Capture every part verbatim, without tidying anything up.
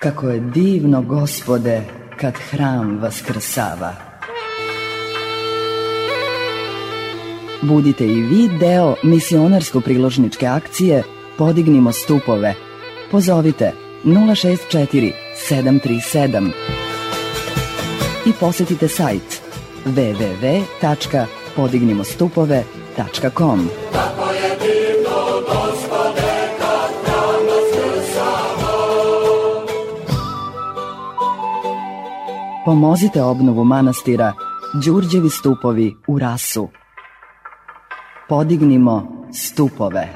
kako je divno, Gospode, kad hram vaskrsava. Budite i vi deo misionarsko-priložničke akcije Podignimo stupove. Pozovite nula šest četiri sedam tri sedam i posetite sajt w w w tačka podignimo stupove tačka com. Kako je divno, Gospode, kad hram vaskrsava. Pomozite obnovu manastira Đurđevi stupovi u Rasu. Podignimo stupove.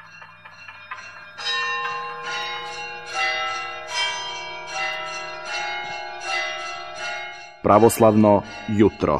Pravoslavno jutro.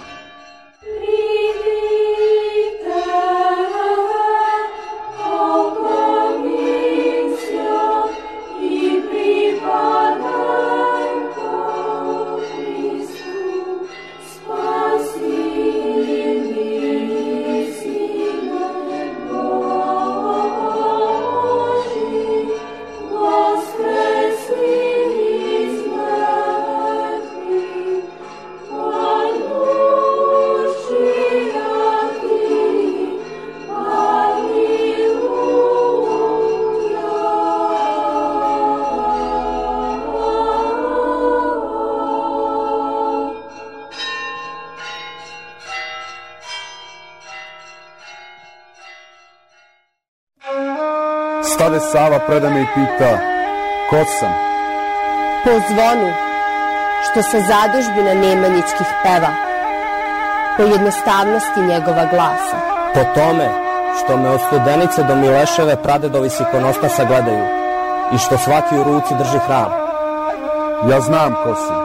Stade Sava preda me i pita, ko sam? Po zvonu, što sa zadužbina Nemanjićkih peva, po jednostavnosti njegova glasa. Po tome, što me od Studenice do Mileševe pradedovi s ikonostasa gledaju i što svaki u ruci drži hram. Ja znam ko sam.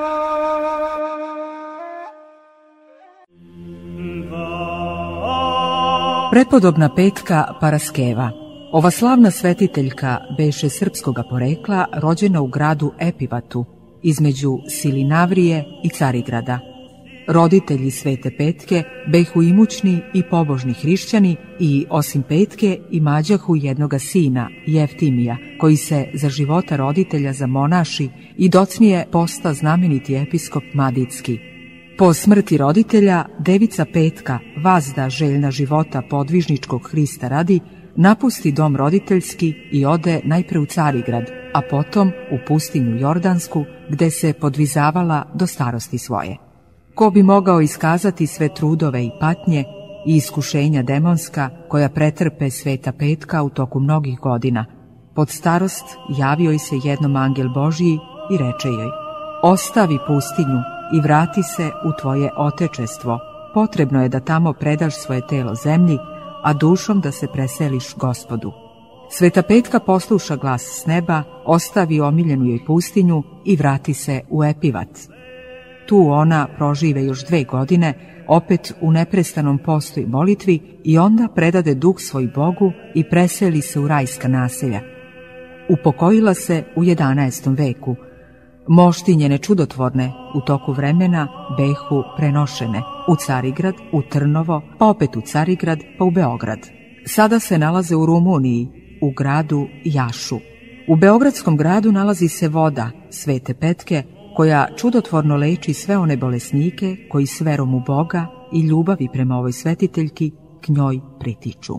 Prepodobna petka Paraskeva. Ova slavna svetiteljka beše srpskoga porekla, rođena u gradu Epivatu, između Silinavrije i Carigrada. Roditelji Svete Petke behu imućni i pobožni hrišćani i, osim Petke, imađahu jednoga sina, Jeftimija, koji se za života roditelja zamonaši i docnije posta znameniti episkop Maditski. Po smrti roditelja, devica Petka, vazda željna života podvižničkog Hrista radi, napusti dom roditeljski i ode najpre u Carigrad, a potom u pustinju Jordansku, gde se podvizavala do starosti svoje. Ko bi mogao iskazati sve trudove i patnje i iskušenja demonska koja pretrpe Sveta Petka u toku mnogih godina. Pod starost javio joj se jednom angel Božiji i reče joj: ostavi pustinju i vrati se u tvoje otečestvo. Potrebno je da tamo predaš svoje telo zemlji, a dušom da se preseliš Gospodu. Sveta Petka posluša glas s neba, ostavi omiljenu joj pustinju i vrati se u Epivat. Tu ona prožive još dve godine, opet u neprestanom postu i molitvi, i onda predade duh svoj Bogu i preseli se u rajska naselja. Upokojila se u jedanaestom veku. Mošti njene čudotvorne u toku vremena behu prenošene u Carigrad, u Trnovo, pa opet u Carigrad, pa u Beograd. Sada se nalaze u Rumuniji, u gradu Jašu. U Beogradskom gradu nalazi se voda Svete Petke, koja čudotvorno leči sve one bolesnike koji s verom u Boga i ljubavi prema ovoj svetiteljki k njoj pritiču.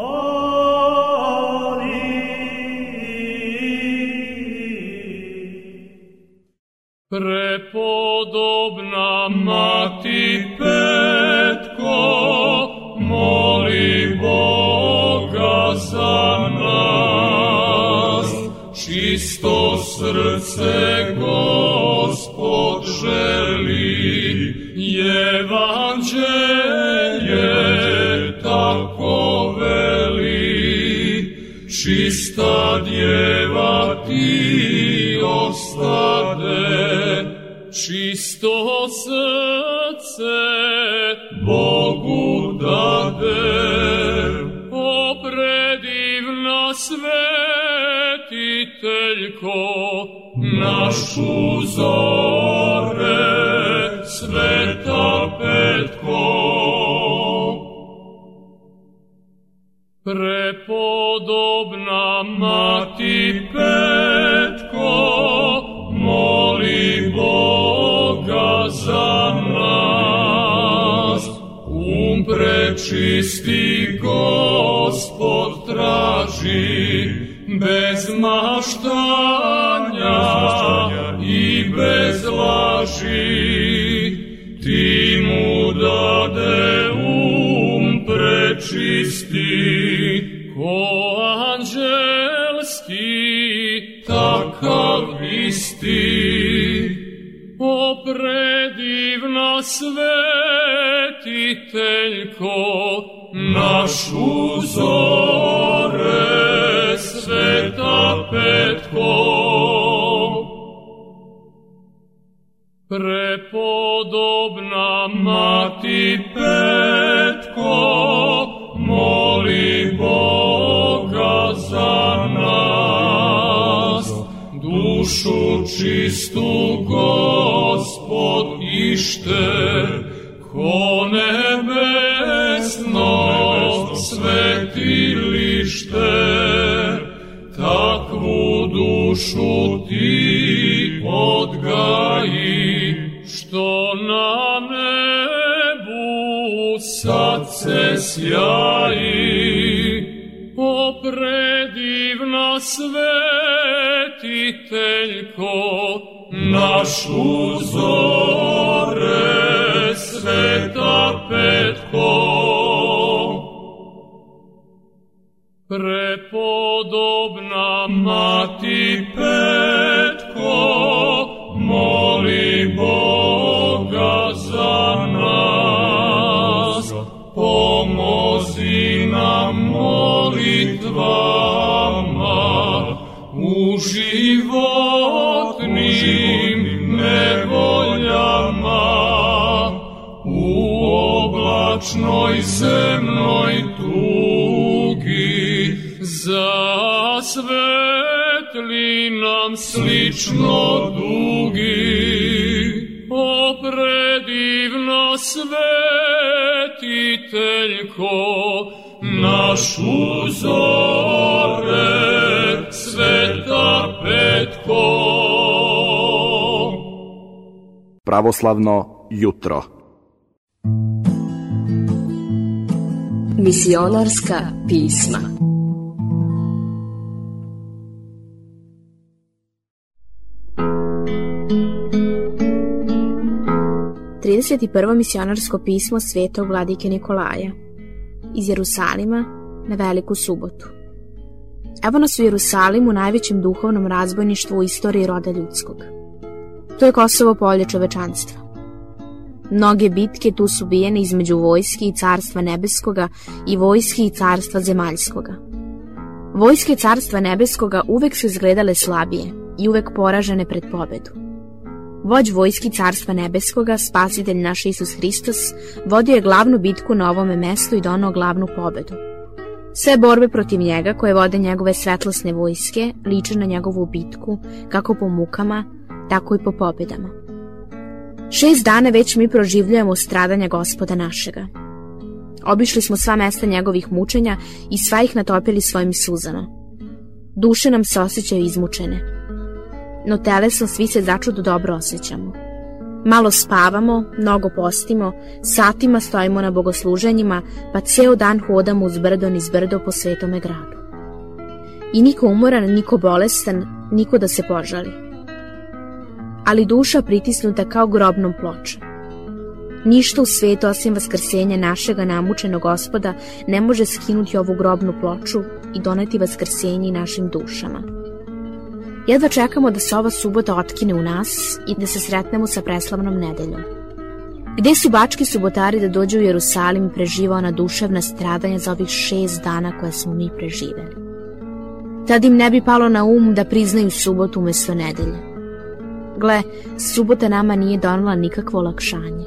Prepodobna mati Petko, moli Boga za nas. Čisto srce Gospod želi, evanđelje tako veli. Čista djeva ti ostade, čisto srce Bogu dade. O predivna svetiteljko, našu zore, Sveta Petko. Prepodobna mati Petko, čisti Gospod traži, bez maštanja i bez laži. Ti mu dade um prečisti, ko anđelski, takav isti. O predivna svetiteljko, naš uzore, sveta petko. Prepodobna mati petko, moli Boga za nas. Dušu čistu Gospod ište, ko nebesno svetilište. Takvu dušu ti odgaji, što na nebu sad se sjaji. O predivna svetiteljko, naš uzore, sveta petko. Prepodobna mati petko, moli Boga za nas. Pomozi nam molitvama u životnim nevoljama, u oblačnoj zemnoj tugi. Zasvetli nam slično dugi. O predivna svetiteljko, naš uzore, sveta petko. Pravoslavno jutro. Misionarska pisma. trideset prvo misionarsko pismo svetog vladike Nikolaja iz Jerusalima na Veliku subotu. Evo nas u Jerusalimu, najvećem duhovnom razbojništvu u istoriji roda ljudskog. To je Kosovo polje čovečanstva. Mnoge bitke tu su bijene između vojske i carstva nebeskoga i vojske i carstva zemaljskoga. Vojske carstva nebeskoga uvek su izgledale slabije i uvek poražene pred pobedu. Vođ vojski carstva nebeskoga, spasitelj naš Isus Hristos, vodio je glavnu bitku na ovome mestu i donao glavnu pobedu. Sve borbe protiv njega koje vode njegove svetlosne vojske liče na njegovu bitku, kako po mukama, tako i po pobedama. Šest dana već mi proživljujemo stradanja Gospoda našega. Obišli smo sva mesta njegovih mučenja i sva ih natopili svojim suzama. Duše nam se osjećaju izmučene, no telesno svi se začudo dobro osjećamo. Malo spavamo, mnogo postimo, satima stojimo na bogosluženjima, pa ceo dan hodamo uz brdo niz brdo po svetome gradu. I niko umoran, niko bolestan, niko da se požali. Ali duša pritisnuta kao grobnom pločom. Ništa u svetu osim vaskrsenja našega namučenog Gospoda ne može skinuti ovu grobnu ploču i doneti vaskrsenje našim dušama. Jedva čekamo da se ova subota otkine u nas i da se sretnemo sa preslavnom nedeljom. Gde su bački subotari da dođu u Jerusalim i preživa ona duševna stradanja za ovih šest dana koje smo mi preživeli? Tad im ne bi palo na um da priznaju subotu umesto nedelje. Gle, subota nama nije donela nikakvo olakšanje.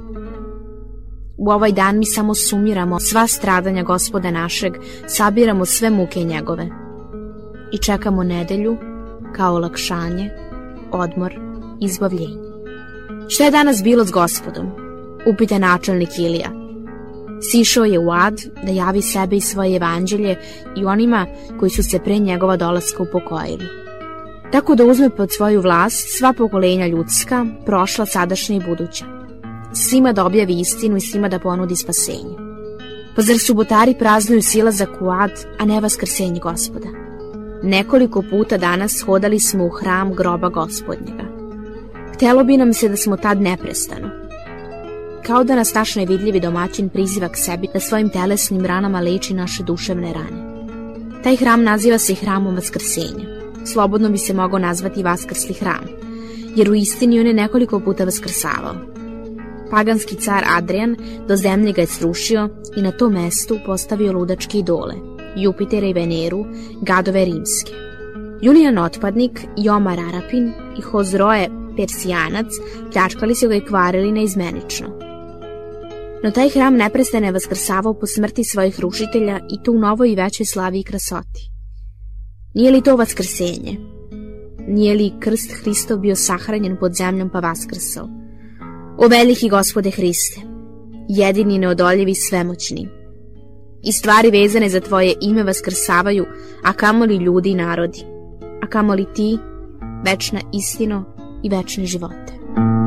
U ovaj dan mi samo sumiramo sva stradanja Gospoda našeg, sabiramo sve muke njegove i čekamo nedelju kao olakšanje, odmor, izbavljenje. Šta je danas bilo s Gospodom? Upita načelnik Ilija. Sišao je u Ad da javi sebe i svoje evanđelje i onima koji su se pre njegova dolaska upokojili. Tako da uzme pod svoju vlast sva pokolenja ljudska, prošla, sadašnja i buduća. Svima da objavi istinu i svima da ponudi spasenje. Pa zar subotari praznuju silazak u ad, a ne vaskrsenje Gospoda? Nekoliko puta danas hodali smo u hram groba Gospodnjega. Htelo bi nam se da smo tad neprestano. Kao da nas naš nevidljivi domaćin priziva k sebi da svojim telesnim ranama leči naše duševne rane. Taj hram naziva se hramom vaskrsenja. Slobodno bi se mogao nazvati vaskrsli hram, jer u istini on je nekoliko puta vaskrsavao. Paganski car Adrian do zemlje ga je srušio i na tom mestu postavio ludačke idole, Jupitera i Veneru, gadove rimske. Julijan Otpadnik, Omar Arapin i Hozroe Persijanac pljačkali su ga i kvarili neizmenično. No taj hram neprestano je vaskrsavao po smrti svojih rušitelja i to u novoj i većoj slavi i krasoti. Nije li to vaskrsenje? Nije li krst Hristov bio sahranjen pod zemljom pa vaskrsao? O veliki Gospode Hriste, jedini, neodoljivi, svemoćni. I stvari vezane za tvoje ime vaskrsavaju, a kamoli ljudi i narodi, a kamoli ti, večna istino i večne živote.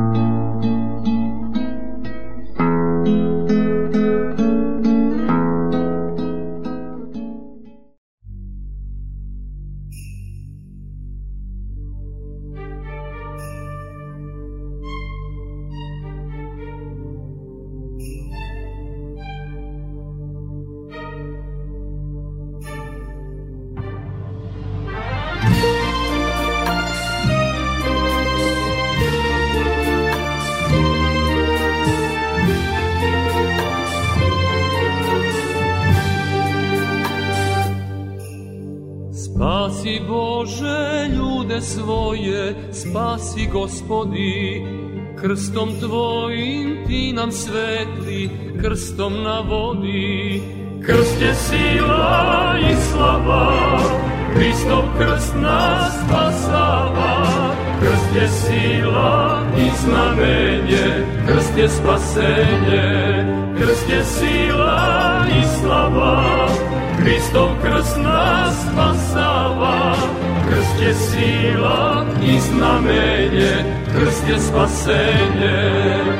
Spasi Bože ljude svoje, spasi Gospodi, krstom Tvojim Ti nam svetli, krstom na vodi. Krst je sila i slava, Hristov krst nas spasava. Krst je sila i znamenje, krst je spasenje. Krst je sila i slava, Hristov krst nas spasava. Krst je sila i znamenje, krst je spasenje.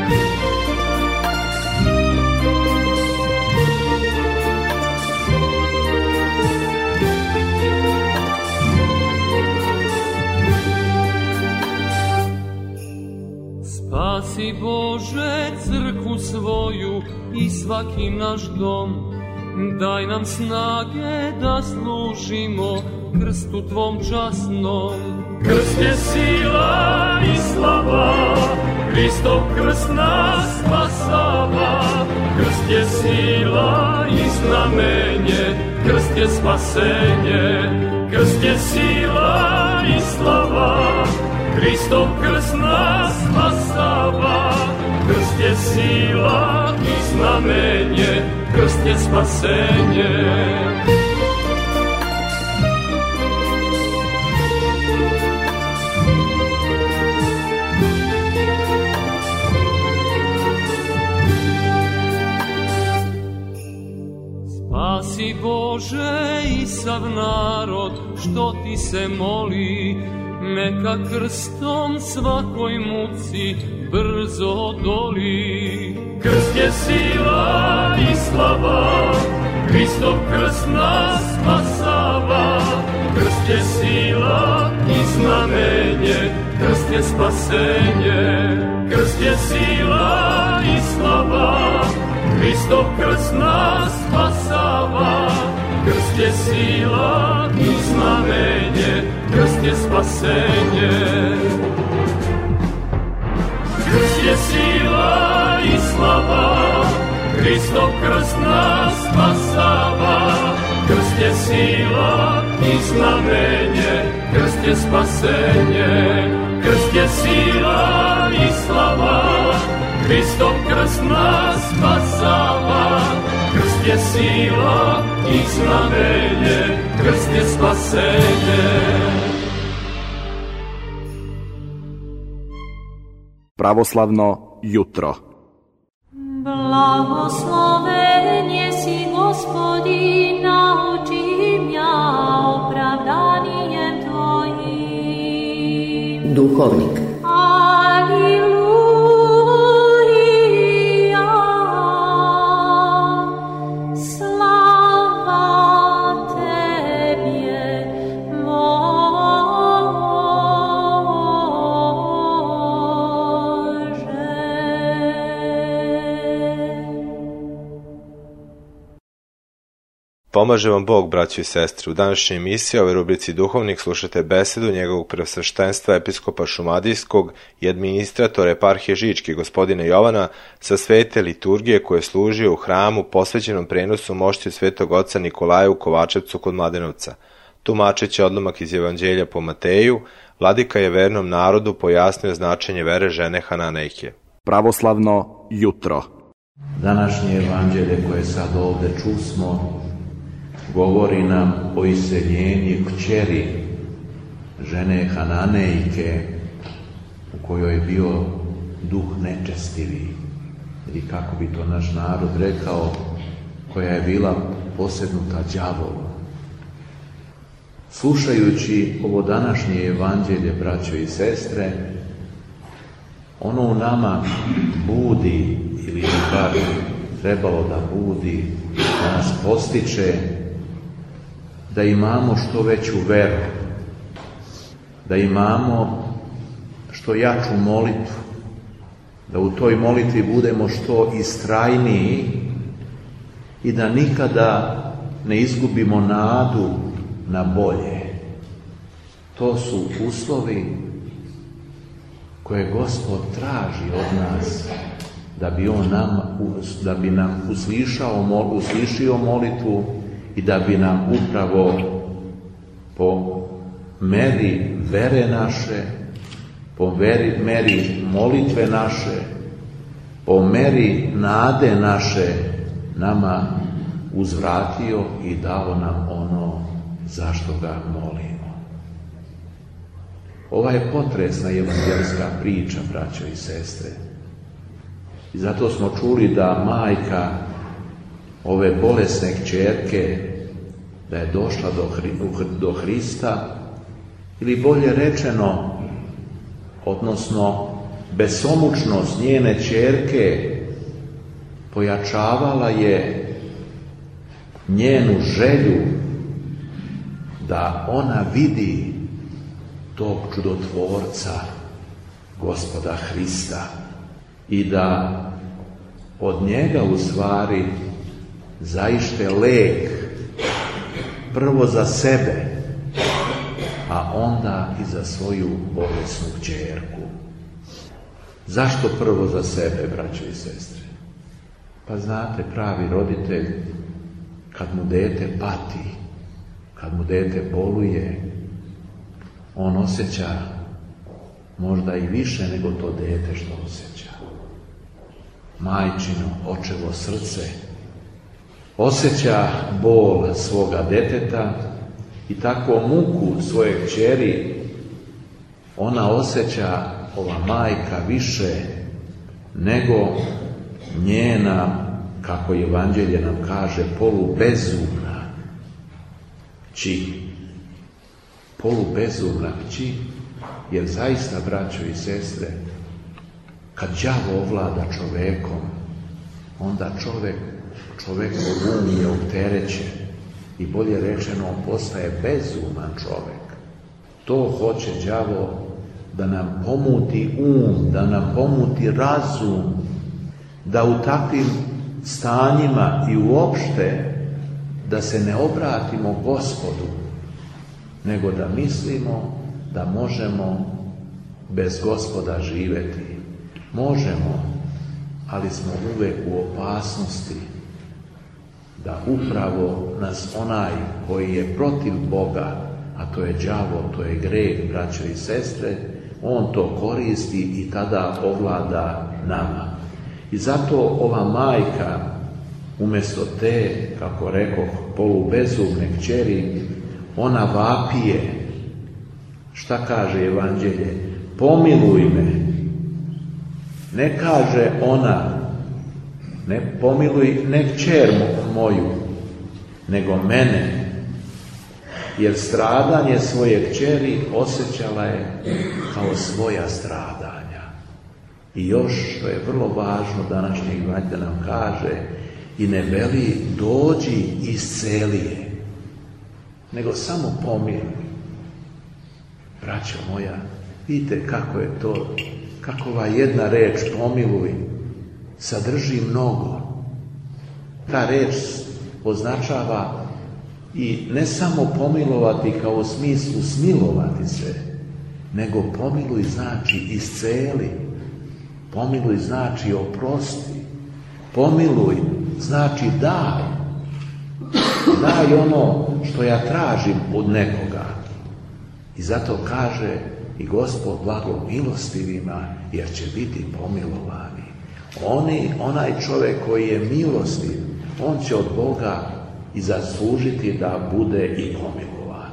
Spasi Bože crkvu svoju i svaki naš dom, daj nam snage da služimo krstu Tvom časnom. Krst je sila i slava, Hristov krst nas spasava. Krst je sila i znamenje, krst je spasenje. Krst je sila i slava, Hristov krst nas spasava. Krst je sila i znamenje, krst je spasenje. Spasi Bože i sav narod što Ti se moli, neka krstom svakoj muci brzo odoli. Krst je sila i slava, Hristov krst nas spasava. Krst je sila i znamenje, krst je spasenje. Krst je sila i slava, Hristov krst nas spasava. Krst je sila i znamenje, krst je spasenje. Krst je sila i slava, Hristov krst nas spasava. Krst je sila i znamenje, krst je spasenje. Krst je sila i slava, Hristov krst nas spasava. Krst je sila i znamenje, krst je spasenje. Pravoslavno jutro. Blagosloven jesi Gospodi, nauči mja opravdanijem Tvojim. Duhovnik. Aleluja, pomaže vam Bog, braćo i sestre. U današnjoj emisiji, ove rubrici Duhovnik, slušate besedu njegovog preosveštenstva episkopa Šumadijskog i administratora eparhije Žičke, gospodina Jovana, sa svete liturgije koje je služio u hramu posvećenom prenosu mošti svetog oca Nikolaja u Kovačevcu kod Mladenovca. Tumačeći odlomak iz Evanđelja po Mateju, vladika je vernom narodu pojasnio značenje vere žene Hananejke. Pravoslavno jutro. Današnje evanđelje koje sad ovdje čusmo govori nam o iseljenju kćeri žene Hananejke u kojoj je bio duh nečestivi, ili kako bi to naš narod rekao, koja je bila posjednuta đavolom. Slušajući ovo današnje evanđelje, braćo i sestre, ono u nama budi, ili bi bar trebalo da budi, da nas postiče da imamo što veću veru, da imamo što jaču molitvu, da u toj molitvi budemo što istrajniji i da nikada ne izgubimo nadu na bolje. To su uslovi koje Gospod traži od nas da bi on nam, da bi nam uslišao, uslišio molitvu i da bi nam upravo po meri vere naše, po meri, meri molitve naše, po meri nade naše nama uzvratio i dao nam ono zašto ga molimo. Ova je potresna evanđelska priča, braćo i sestre. I zato smo čuli da majka ove bolesne kćerke, da je došla do, do Hrista, ili bolje rečeno, odnosno besomučnost njene kćerke pojačavala je njenu želju da ona vidi tog čudotvorca, Gospoda Hrista, i da od njega u stvari zaište lek prvo za sebe, a onda i za svoju bolesnu kćerku. Zašto prvo za sebe, braćo i sestre? Pa znate, pravi roditelj, kad mu dete pati, kad mu dete boluje, on osjeća možda i više nego to dete što osjeća. Majčino, očevo srce osjeća bol svoga deteta i tako muku svoje kćeri ona osjeća, ova majka, više nego njena, kako Evanđelje nam kaže, polubezumna kći. Polubezumna kći, jer zaista, braćo i sestre, kad đavo ovlada čovekom, onda čovek, čovekov um je opterećen i bolje rečeno on postaje bezuman čovek. To hoće đavo da nam pomuti um, da nam pomuti razum, da u takvim stanjima i uopšte da se ne obratimo Gospodu, nego da mislimo da možemo bez Gospoda živjeti. Možemo, ali smo uvek u opasnosti da upravo nas onaj koji je protiv Boga, a to je đavo, to je greh, braćo i sestre, on to koristi i tada ovlada nama. I zato ova majka, umjesto te, kako rekoh, polubezumne kćeri, ona vapije. Šta kaže Evanđelje? Pomiluj me. Ne kaže ona, ne pomiluj ne kćer moju, nego mene. Jer stradanje svoje kćeri osjećala je kao svoja stradanja. I još, što je vrlo važno, današnji Evanđelje nam kaže, i ne veli dođi isceli je, nego samo pomiluj. Braćo moja, vidite kako je to, kako ova jedna reč pomiluj sadrži mnogo. Ta reč označava I ne samo pomilovati kao u smislu smilovati se, nego pomiluj znači isceli, pomiluj znači oprosti, pomiluj znači daj, daj ono što ja tražim od nekoga. I zato kaže i Gospod blago milostivima, jer će biti pomilovani. Oni, onaj čovjek koji je milostiv, on će od Boga i zaslužiti da bude i pomilovan.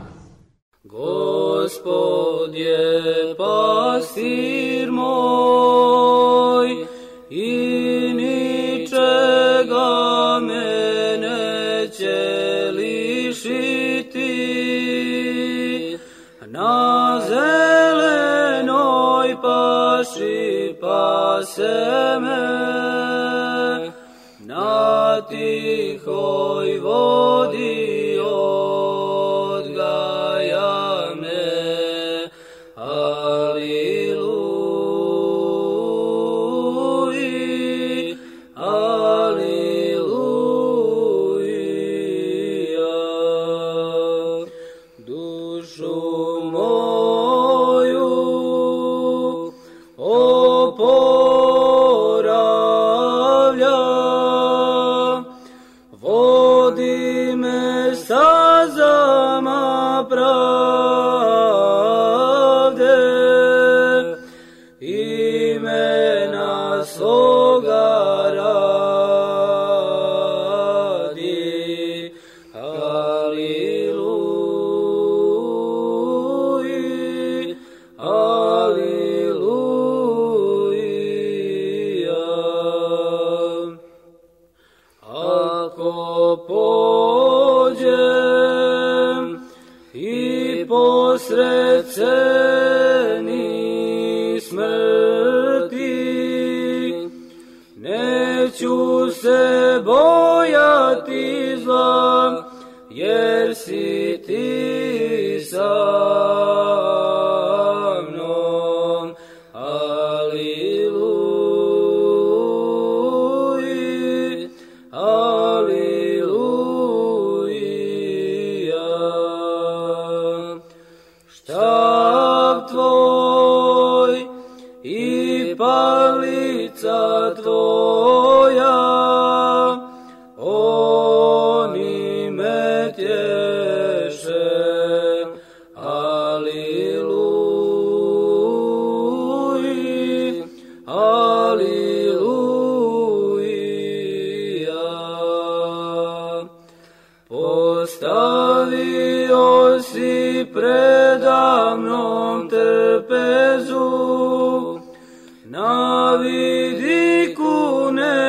Gospod je pastir moj i ničega me neće lišiti. Na zelenoj paši pase me, na tihoj vodi odgaja me. Aliluji, aliluja. Dušu moju oporavlja, vodi me stazama pravde, imena svoga radi. Aliluji, aliluja. Ako pođem i posred ceni smrti, neću se bojati zla, jer si ti sa mnom. Aliluji, aliluja. Štab tvoj i palica tvoja, oni me tješe. Aliluji, aliluja. Postavio si predamnom trpezu, na vidiku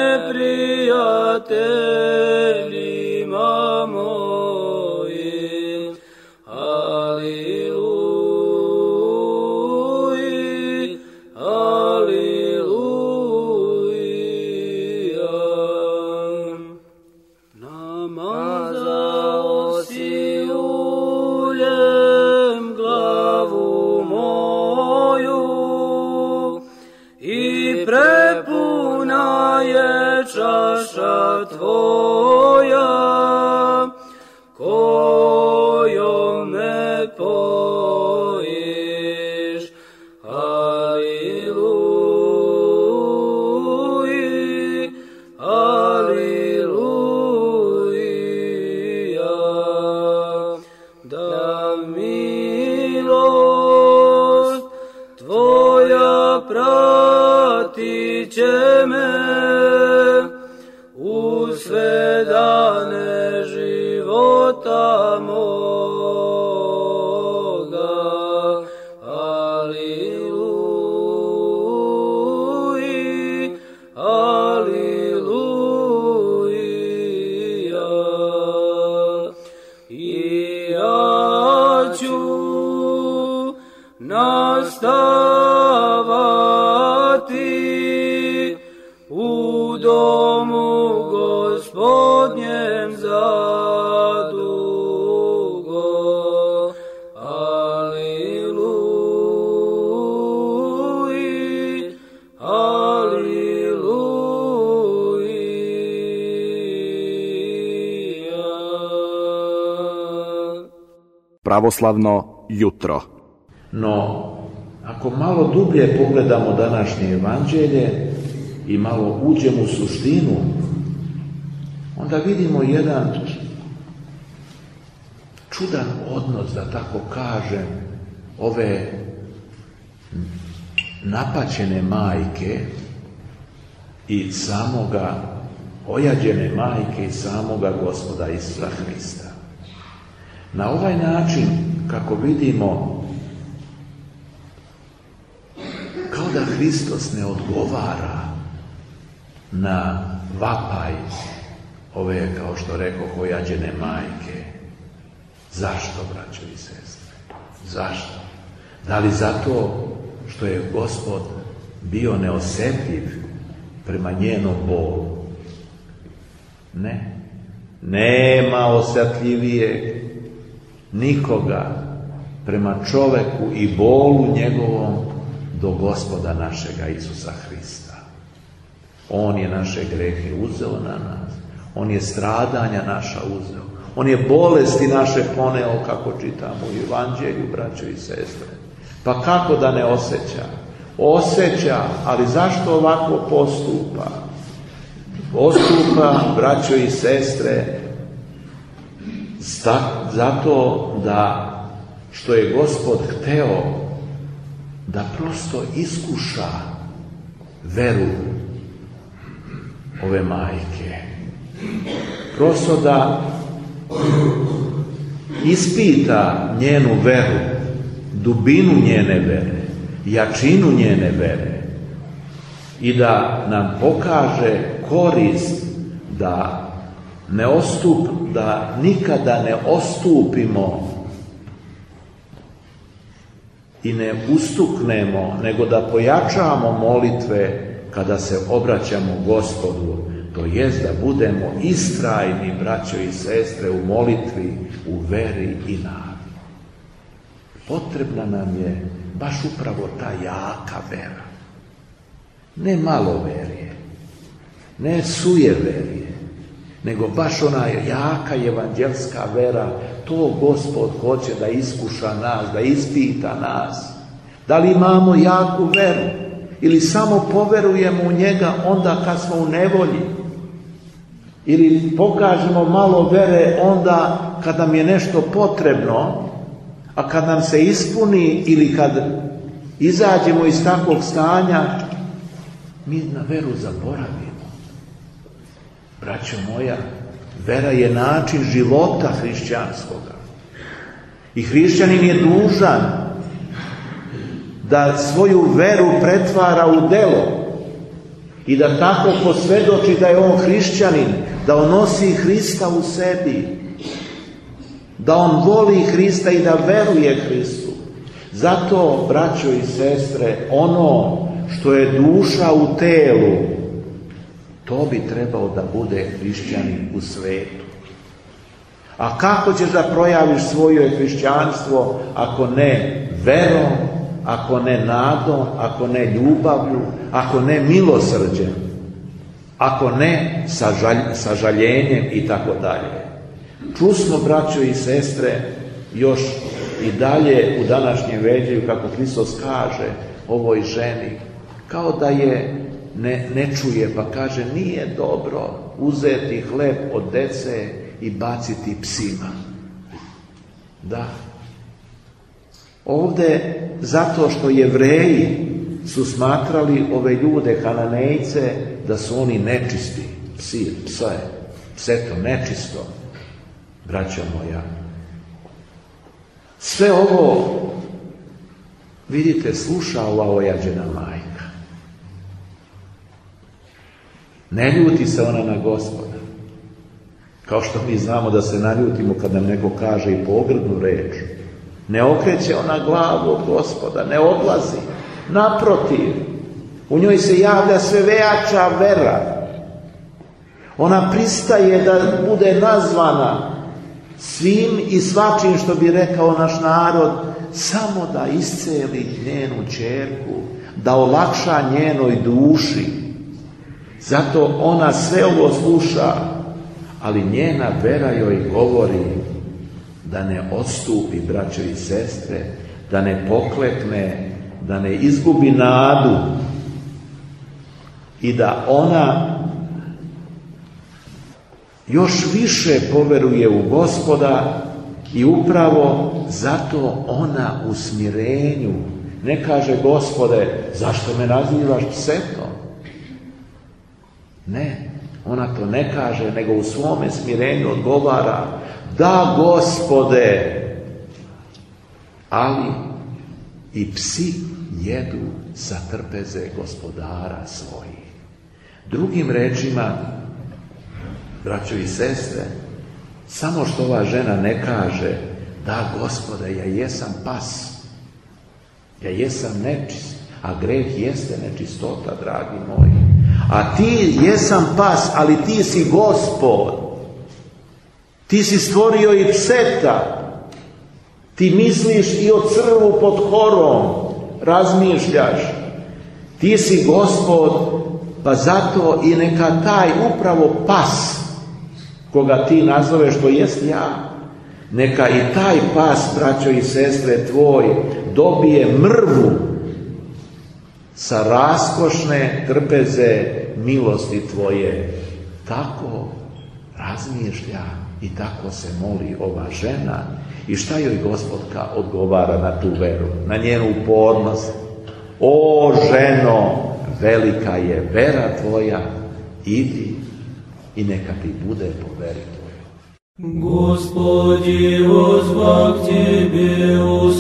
neprijateljima mojim. Aliluji, aliluja. Namazao si uljem glavu moju i prepuna je čaša tvoja, kojom me pojiš. Aliluji, aliluja. Da milost tvoja pratit će me u sve dane života moga. Aliluji, aliluja. I ja ću nastavati u domu Gospodnjem zadugo. Aliluji, aliluja. Pravoslavno jutro. No, ako malo dublje pogledamo današnje evanđelje i malo uđemo u suštinu, onda vidimo jedan čudan odnos, da tako kažem, ove napaćene majke i samoga, ojađene majke i samoga Gospoda Isusa Hrista. Na ovaj način, kako vidimo, kao da Hristos ne odgovara na vapaj ove, kao što rekao, ojađene majke. Zašto, braćo i sestre? Zašto? Da li zato što je Gospod bio neosjetljiv prema njenom bolu? Ne. Nema osjetljivijeg nikoga prema čoveku i bolu njegovom do Gospoda našega Isusa Hrista. On je naše grehe uzeo na nas. On je stradanja naša uzeo. On je bolesti naše poneo, kako čitamo u Evanđelju, braćo i sestre. Pa kako da ne osjeća? Osjeća, ali zašto ovako postupa? Postupa, braćo i sestre, zato da što je Gospod hteo da prosto iskuša veru ove majke. Prosto da ispita njenu veru, dubinu njene vere, jačinu njene vere i da nam pokaže korist da ne ostup, da nikada ne ostupimo i ne ustuknemo, nego da pojačamo molitve kada se obraćamo Gospodu, to jest da budemo istrajni, braćo i sestre, u molitvi, u veri i nadi. Potrebna nam je baš upravo ta jaka vera. Ne malo verije, ne suje verije, nego baš ona jaka evanđelska vera. To Gospod hoće da iskuša nas, da ispita nas. Da li imamo jaku veru ili samo poverujemo u njega onda kad smo u nevolji? Ili pokažemo malo vere onda kad nam je nešto potrebno, a kad nam se ispuni ili kad izađemo iz takvog stanja, mi na veru zaboravimo. Braćo moja, vera je način života hrišćanskoga. I hrišćanin je dužan da svoju veru pretvara u delo i da tako posvjedoči da je on hrišćanin, da on nosi Hrista u sebi, da on voli Hrista i da veruje Hristu. Zato, braćo i sestre, ono što je duša u telu, to bi trebao da bude hrišćanin u svetu. A kako ćeš da projaviš svoje hrišćanstvo ako ne verom, ako ne nadom, ako ne ljubavlju, ako ne milosrđem, ako ne sažalj, sažaljenjem i tako dalje. Čusmo, braćo i sestre, još i dalje u današnjem evanđelju kako Hristos kaže ovoj ženi, kao da je ne, ne čuje, pa kaže nije dobro uzeti hleb od dece i baciti psima. Da. Ovdje zato što Jevreji su smatrali ove ljude Kananejce da su oni nečisti, psi, pse, pse to nečisto, braćo moja. Sve ovo, vidite, sluša ova ojađena majka. Ne ljuti se ona na Gospoda. Kao što mi znamo da se naljutimo kad nam neko kaže i pogrdnu reč. Ne okreće ona glavu od Gospoda, ne odlazi. Naprotiv, u njoj se javlja sve veća vera. Ona pristaje da bude nazvana svim i svačim, što bi rekao naš narod, samo da isceli njenu ćerku, da olakša njenoj duši. Zato ona sve ovo sluša, ali njena vera joj govori da ne odstupi, braćo i sestre, da ne poklekne, da ne izgubi nadu i da ona još više poveruje u Gospoda i upravo zato ona u smirenju ne kaže: Gospode, zašto me nazivaš psetom? Ne, ona to ne kaže, nego u svome smirenju odgovara: da, Gospode, ali i psi jedu sa trpeze gospodara svojih. Drugim rečima, braćo i sestre, samo što ova žena ne kaže: da, Gospode, ja jesam pas, ja jesam nečist, a greh jeste nečistota, dragi moji. A ti jesam pas, ali ti si Gospod. Ti si stvorio i pseta. Ti misliš i o crvu pod korom, razmišljaš. Ti si Gospod, pa zato i neka taj upravo pas, koga ti nazoveš, to jest ja, neka i taj pas, braćo i sestre, tvoj dobije mrvu sa raskošne trpeze milosti tvoje. Tako razmišlja i tako se moli ova žena. I šta joj Gospodka odgovara na tu veru, na njenu upornost? O ženo, velika je vera tvoja, idi i neka ti bude po veri tvojoj. Господи, возвах Тебе,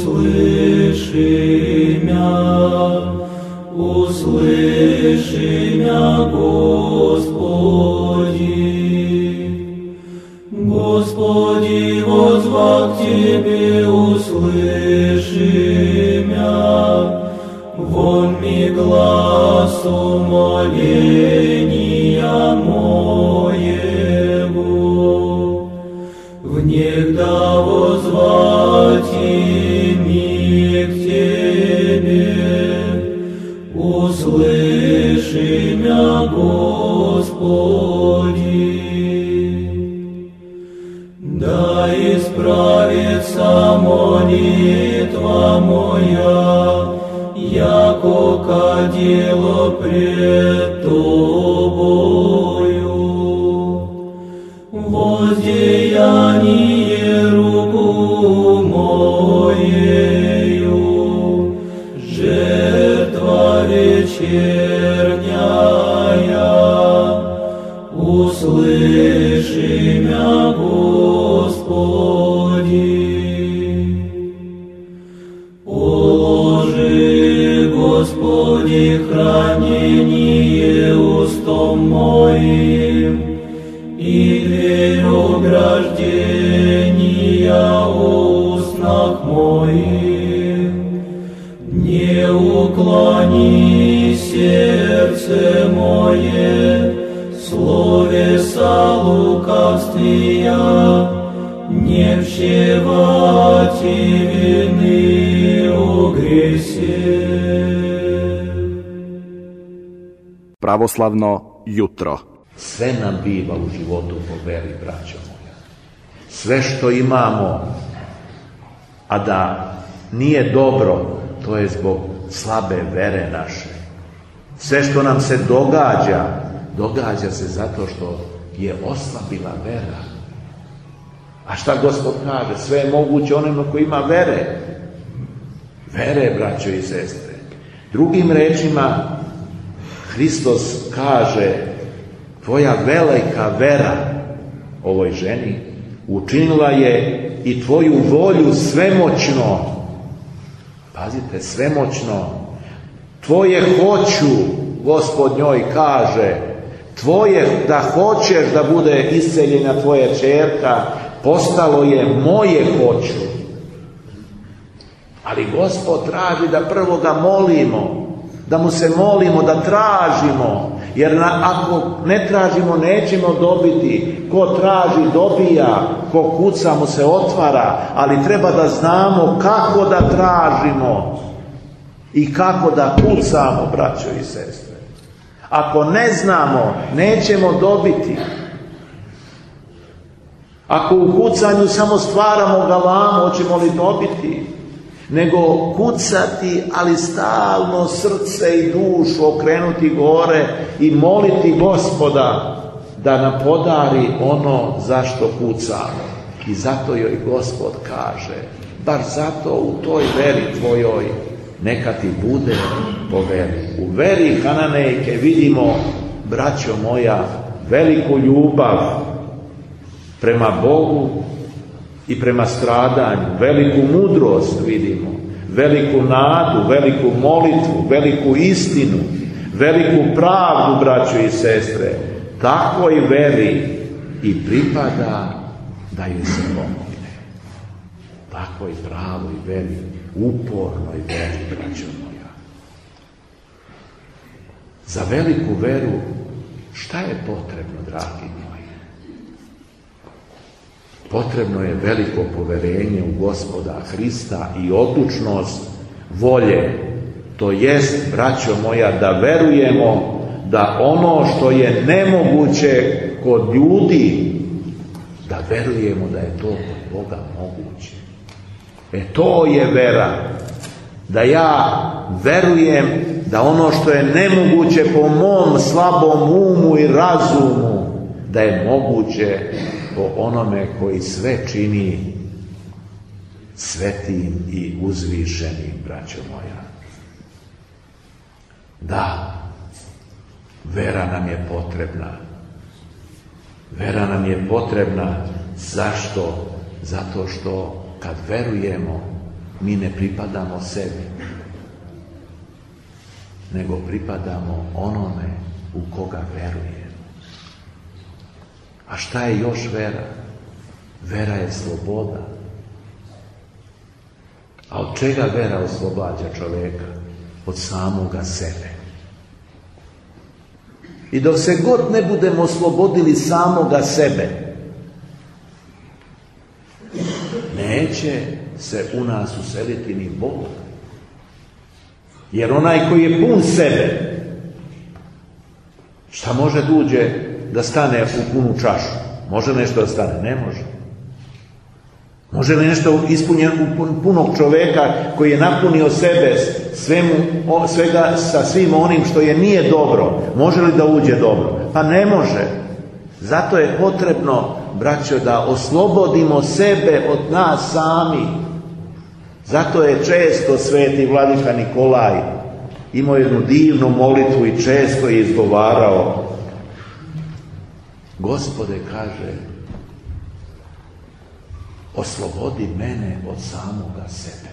услыши мя, услыши мя, Господи. Господи, возвах Тебе, услыши мя, вон ми глас умоления моего. Внегда возвати ми к Тебе, услыши мя, Господи. Да исправится молитва моя, яко кадило пред Тобою. Воздеяние руку моею, жертва вечерняя, услыши мя, Господи. Положи, Господи, хранение устом моим, и дверь ограждения устных моих. Не уклони сердце мое, словеса лукавствия, не вшивати вины о гресе. Pravoslavno jutro. Sve nam biva u životu po veri, braćo moja. Sve što imamo, a da nije dobro, to je zbog slabe vere naše. Sve što nam se događa, događa se zato što je oslabila vera. A šta Gospod kaže? Sve je moguće onima koji ima vere. Vere, braćo i sestre. Drugim rečima, Hristos kaže: tvoja velika vera ovoj ženi učinila je i tvoju volju svemoćno. Pazite, svemoćno. Tvoje hoću, Gospod njoj kaže, tvoje da hoćeš da bude isceljena tvoja ćerka, postalo je moje hoću. Ali Gospod traži da prvo ga molimo, da mu se molimo, da tražimo, jer na, ako ne tražimo nećemo dobiti. Ko traži dobija, ko kuca mu se otvara, ali treba da znamo kako da tražimo i kako da kucamo, braćo i sestre. Ako ne znamo, nećemo dobiti. Ako u kucanju samo stvaramo galamu, hoćemo li dobiti? Nego kucati, ali stalno srce i dušu okrenuti gore i moliti Gospoda da nam podari ono zašto kucamo. I zato joj Gospod kaže, bar zato u toj veri tvojoj neka ti bude po veri. U veri Kananejke vidimo, braćo moja, veliku ljubav prema Bogu i prema stradanju, veliku mudrost vidimo, veliku nadu, veliku molitvu, veliku istinu, veliku pravdu, braćo i sestre. Takvoj veri i pripada da joj se pomogne. Takvoj pravoj veri, upornoj veri, braćo moja. Za veliku veru šta je potrebno, dragi moji? Potrebno je veliko poverenje u Gospoda Hrista i odlučnost volje. To jest, braćo moja, da verujemo da ono što je nemoguće kod ljudi, da verujemo da je to kod Boga moguće. E to je vera. Da ja verujem da ono što je nemoguće po mom slabom umu i razumu, da je moguće po onome koji sve čini svetim i uzvišenim, braćo moja. Da, vera nam je potrebna. Vera nam je potrebna. Zašto? Zato što kad verujemo, mi ne pripadamo sebi, nego pripadamo onome u koga verujemo. A šta je još vera? Vera je sloboda. A od čega vera oslobađa čovjeka? Od samoga sebe. I dok se god ne budemo oslobodili samoga sebe, neće se u nas useliti ni Bog. Jer onaj koji je pun sebe, šta može duđe da stane u punu čašu? Može nešto da stane? Ne može. Može li nešto ispunjen u punog čoveka koji je napunio sebe svemu, svega sa svim onim što je nije dobro? Može li da uđe dobro? Pa ne može. Zato je potrebno, braćo, da oslobodimo sebe od nas sami. Zato je često sveti vladika Nikolaj imao jednu divnu molitvu i često je izgovarao: Gospode, kaže, oslobodi mene od samoga sebe.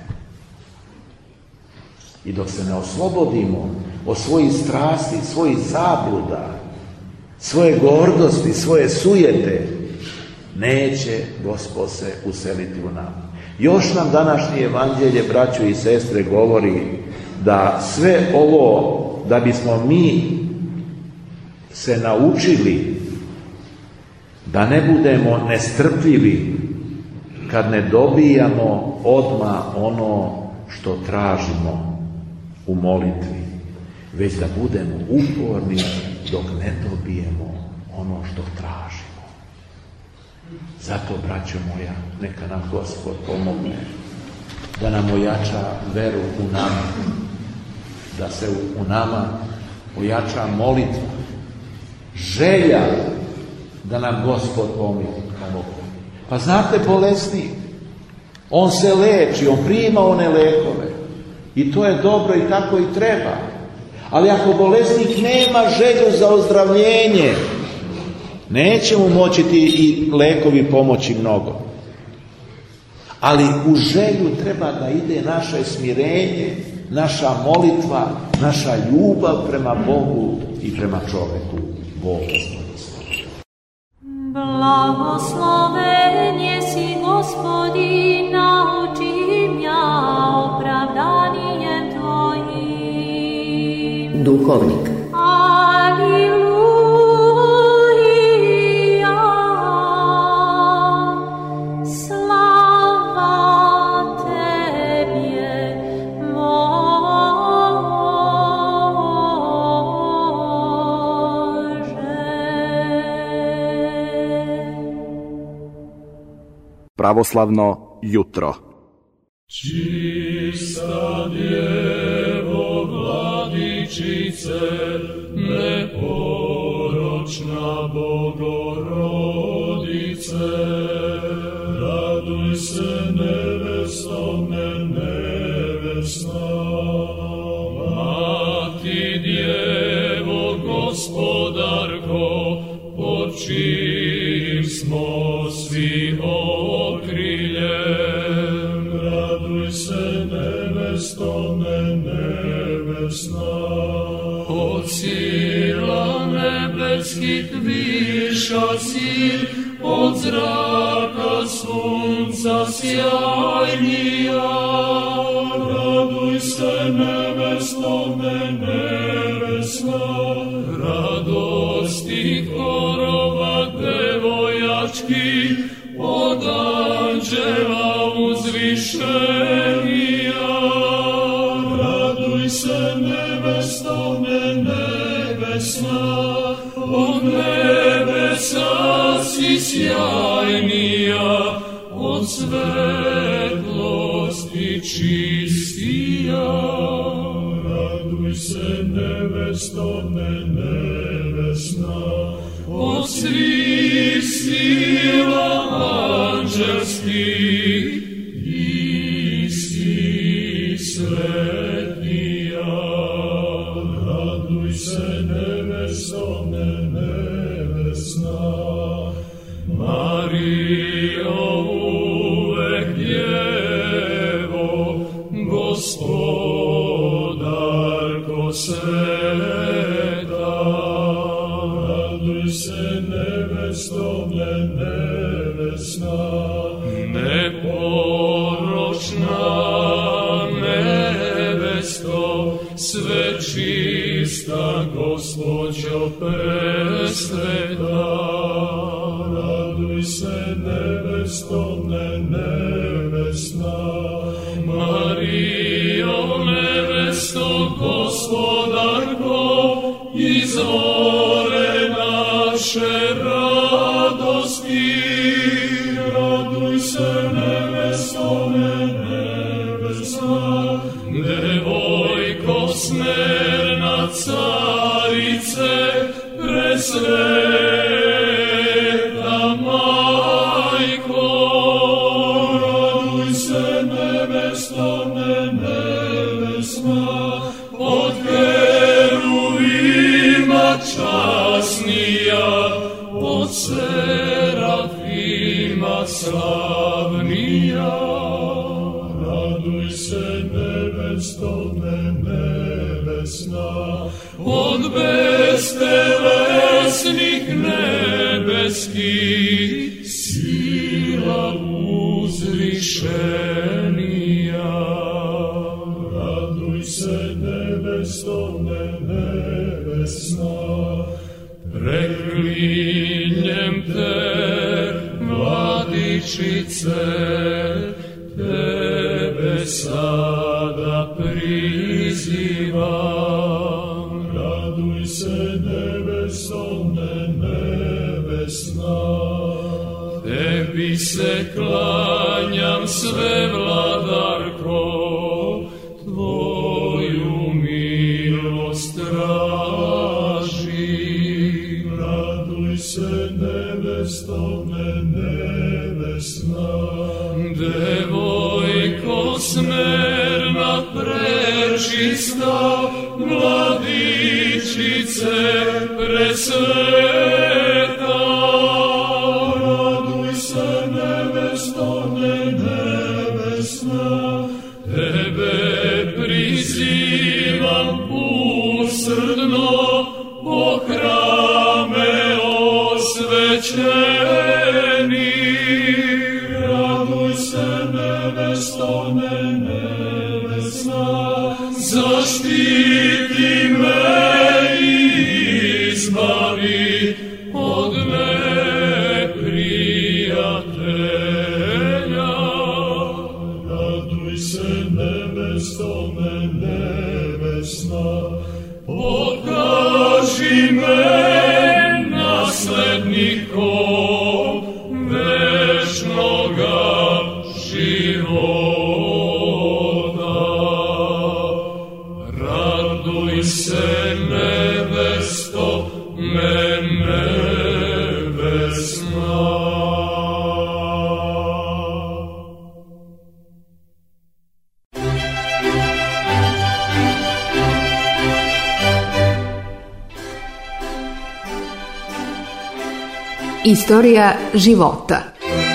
I dok se ne oslobodimo od svojih strasti, svojih zabluda, svoje gordosti, svoje sujete, neće Gospod se useliti u nama. Još nam današnje evanđelje, braćo i sestre, govori da sve ovo, da bismo mi se naučili da ne budemo nestrpljivi kad ne dobijamo odmah ono što tražimo u molitvi, već da budemo uporni dok ne dobijemo ono što tražimo. Zato, braćo moja, neka nam Gospod pomogne da nam ojača veru u nama, da se u nama ojača molitva, želja da nam Gospod pomogne. Pa znate, bolesnik, on se leči, on prima one lekove i to je dobro i tako i treba. Ali ako bolesnik nema želju za ozdravljenje, neće mu moći ti i lekovi pomoći mnogo. Ali u želju treba da ide naše smirenje, naša molitva, naša ljubav prema Bogu i prema čoveku. Bog blagoslovi. Blagosloven jesi, Gospodi, nauči mja opravdanijem Tvojim. Duhovnik. Aliluja. pravoslavno jutro. Čista Djevo Vladičice, neporočna Bogorodice, raduj se nevesto nevesna. Mati Djevo Gospodarko, pod čijim smo svi okriljem, raduj se nevesto nevesna. Od sila nebeskih viša si, od zraka sunca sjajnija, raduj se nevesto nevesna. Radosti horova devojački, od anđela uzvišenija, raduj se nevesto nevesna. Od nebesa si sjajnija, od svetlosti čistija, raduj se nevesto nevesna. Od svih sila anđelskih i si svetija, raduj se nevesto nevesna. Marijo, uvek Djevo, Gospodarko sveta, raduj se nevesto nevesna. Neporočna nevesto, sve čista Gospođo presveta, raduj se nevesto nevesna. Marijo, nevesto Gospodarko, izvore naše radosti, raduj se nevesto nevesna. Devojko smerna carice, presveta majko, raduj se nevesto nevesna. Od keruvima časnija, od serafima slavnija, raduj se nevesto nevesna. Od bestelesnih nebeskih sila uzvišenija, raduj se nevesto nevesna. Preklinjem te, Vladičice, tebe sada prizivam, raduj se nevesto nevesna. Tebi se klanjam, sve vladarko, tvoju milost tražim, raduj se nevesto nevesna. Devojko smerna prečista, Vladičice presveta, raduj se nevesto nevesna. Tebe prizivam usrdno, o hrame osvećeni, raduj se nevesto nevesna. Zaštiti me i izbavi od neprijatelja, raduj se nevesto nevesna. Pokaži me naslednikom večnoga Raduj se, nevesto, mene vesna. Istorija života.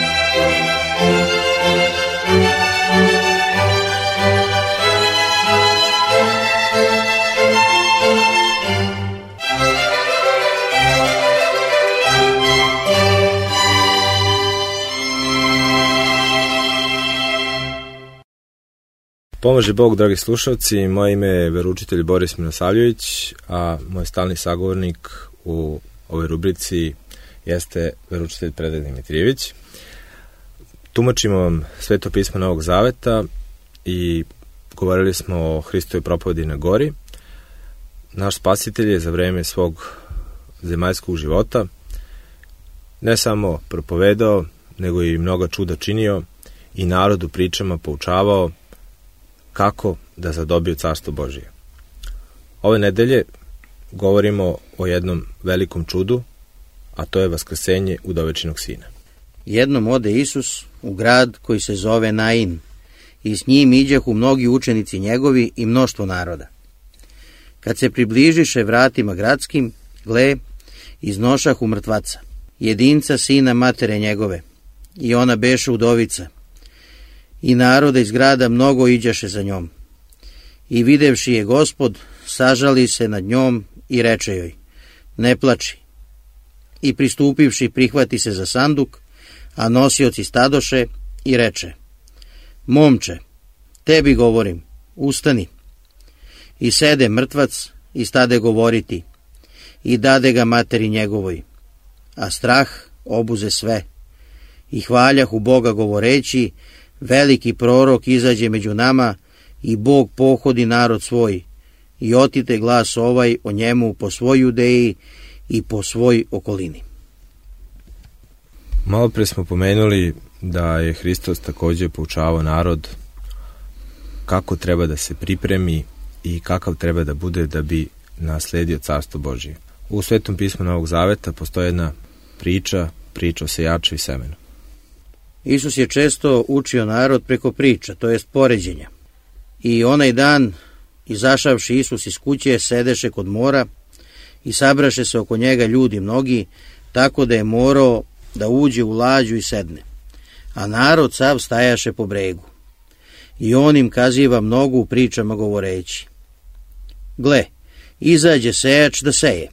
Pomaže Bog, dragi slušalci, moje ime je veroučitelj Boris Milosavljević, a moj stalni sagovornik u ovoj rubrici jeste veroučitelj Predrag Dimitrijević. Tumačimo vam Sveto pismo Novog Zaveta i govorili smo o Hristovoj propovedi na gori. Naš spasitelj je za vreme svog zemaljskog života ne samo propovedao, nego i mnoga čuda činio i narodu pričama poučavao kako da zadobiju Carstvo Božije. Ove nedelje govorimo o jednom velikom čudu, a to je vaskrsenje udovečnog sina. Jednom ode Isus u grad koji se zove Nain, i s njim iđahu mnogi učenici njegovi i mnoštvo naroda. Kad se približiše vratima gradskim, gle, iznošahu mrtvaca, jedinca sina matere njegove, i ona beše udovica, i naroda iz grada mnogo iđaše za njom. I videvši je Gospod, sažali se nad njom i reče joj, ne plači. I pristupivši prihvati se za sanduk, a nosioci stadoše i reče, momče, tebi govorim, ustani. I sede mrtvac i stade govoriti, i dade ga materi njegovoj, a strah obuze sve. I hvaljahu Boga govoreći, veliki prorok izađe među nama i Bog pohodi narod svoj, i otite glas ovaj o njemu po svoj Judeji i po svoj okolini. Malo pre smo pomenuli da je Hristos također poučavao narod kako treba da se pripremi i kakav treba da bude da bi nasledio Carstvo Božije. U Svetom pismu Novog Zaveta postoji jedna priča, priča o sejaču i semenu. Isus je često učio narod preko priča, to jest poređenja. I onaj dan, izašavši Isus iz kuće, sedeše kod mora i sabraše se oko njega ljudi mnogi, tako da je morao da uđe u lađu i sedne. A narod sav stajaše po bregu. I on im kaziva mnogo u pričama govoreći. Gle, izađe sejač da seje.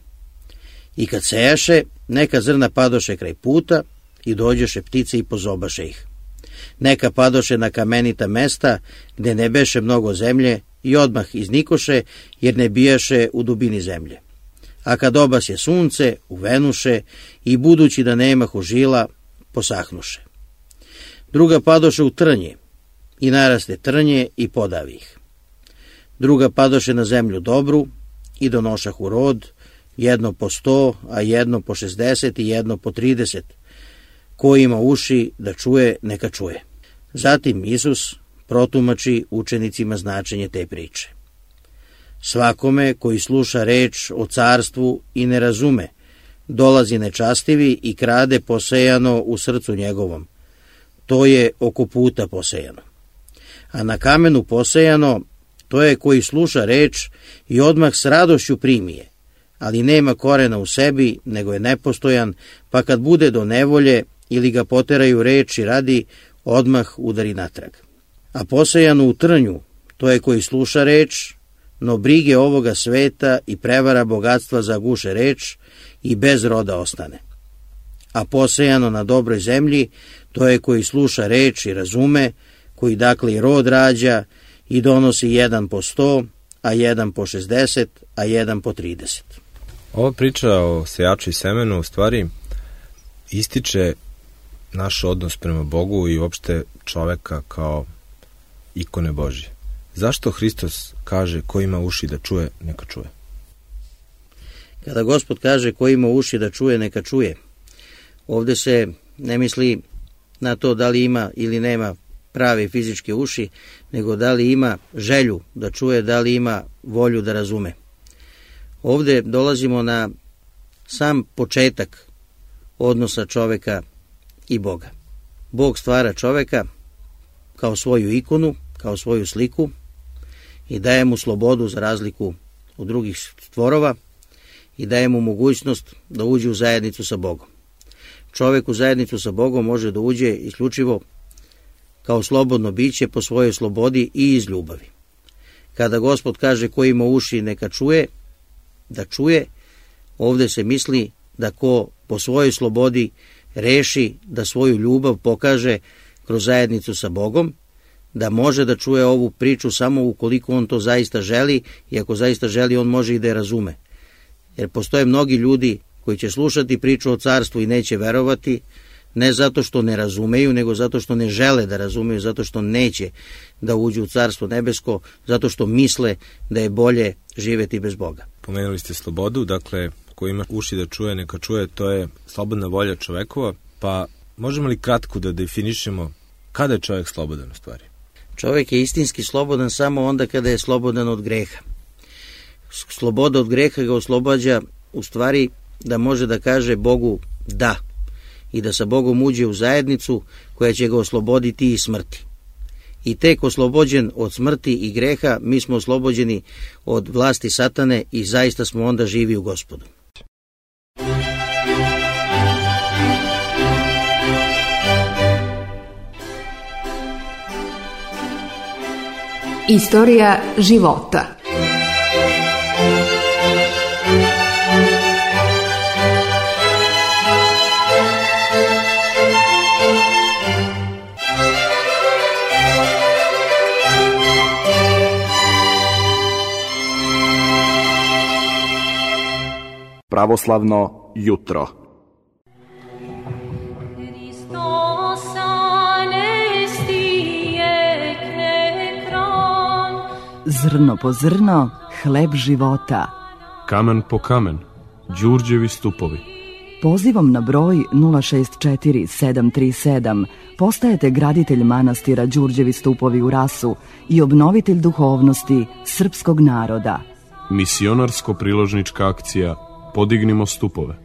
I kad sejaše, neka zrna padoše kraj puta i dođeše ptice i pozobaše ih. Neka padoše na kamenita mesta gde ne beše mnogo zemlje i odmah iznikoše jer ne bijaše u dubini zemlje. A kad obasje sunce, uvenuše i budući da nemahu žila, posahnuše. Druga padoše u trnje i naraste trnje i podavi ih. Druga padoše na zemlju dobru i donošahu rod, jedno po sto, a jedno po šezdeset i jedno po trideset. Ko ima uši da čuje, neka čuje. Zatim Isus protumači učenicima značenje te priče. Svakome koji sluša reč o carstvu i ne razume, dolazi nečastivi i krade posejano u srcu njegovom. To je oko puta posejano. A na kamenu posejano, to je koji sluša reč i odmah s radošću primije, ali nema korena u sebi, nego je nepostojan, pa kad bude do nevolje ili ga poteraju reči radi, odmah udari natrag. A posejano u trnju, to je koji sluša reč, no brige ovoga sveta i prevara bogatstva zaguše reč i bez roda ostane. A posejano na dobroj zemlji, to je koji sluša reč i razume, koji dakle i rod rađa i donosi jedan po sto, a jedan po šezdeset, a jedan po trideset. Ova priča o sejaču i semenu u stvari ističe naš odnos prema Bogu i uopšte čoveka kao ikone Božje. Zašto Hristos kaže ko ima uši da čuje, neka čuje? Kada Gospod kaže ko ima uši da čuje, neka čuje, ovde se ne misli na to da li ima ili nema prave fizičke uši, nego da li ima želju da čuje, da li ima volju da razume. Ovde dolazimo na sam početak odnosa čoveka i Boga. Bog stvara čoveka kao svoju ikonu, kao svoju sliku i daje mu slobodu za razliku od drugih stvorova i daje mu mogućnost da uđe u zajednicu sa Bogom. Čovek u zajednicu sa Bogom može da uđe isključivo kao slobodno biće po svojoj slobodi i iz ljubavi. Kada Gospod kaže ko ima uši neka čuje, da čuje, ovde se misli da ko po svojoj slobodi reši da svoju ljubav pokaže kroz zajednicu sa Bogom, da može da čuje ovu priču samo ukoliko on to zaista želi i ako zaista želi on može i da je razume. Jer postoje mnogi ljudi koji će slušati priču o carstvu i neće verovati, ne zato što ne razumeju, nego zato što ne žele da razumeju, zato što neće da uđu u carstvo nebesko, zato što misle da je bolje živeti bez Boga. Pomenuli ste slobodu, dakle, ko ima uši da čuje, neka čuje, to je slobodna volja čovekova, pa možemo li kratko da definišemo kada je čovjek slobodan u stvari? Čovjek je istinski slobodan samo onda kada je slobodan od greha. Sloboda od greha ga oslobađa u stvari da može da kaže Bogu da i da sa Bogom uđe u zajednicu koja će ga osloboditi i smrti. I tek oslobođen od smrti i greha, mi smo oslobođeni od vlasti satane i zaista smo onda živi u Gospodu. Istorija života. Pravoslavno jutro. Zrno po zrno, hleb života. Kamen po kamen, Đurđevi stupovi. Pozivom na broj nula šest četiri sedam tri sedam postajete graditelj manastira Đurđevi stupovi u Rasu i obnovitelj duhovnosti srpskog naroda. Misionarsko-priložnička akcija Podignimo stupove.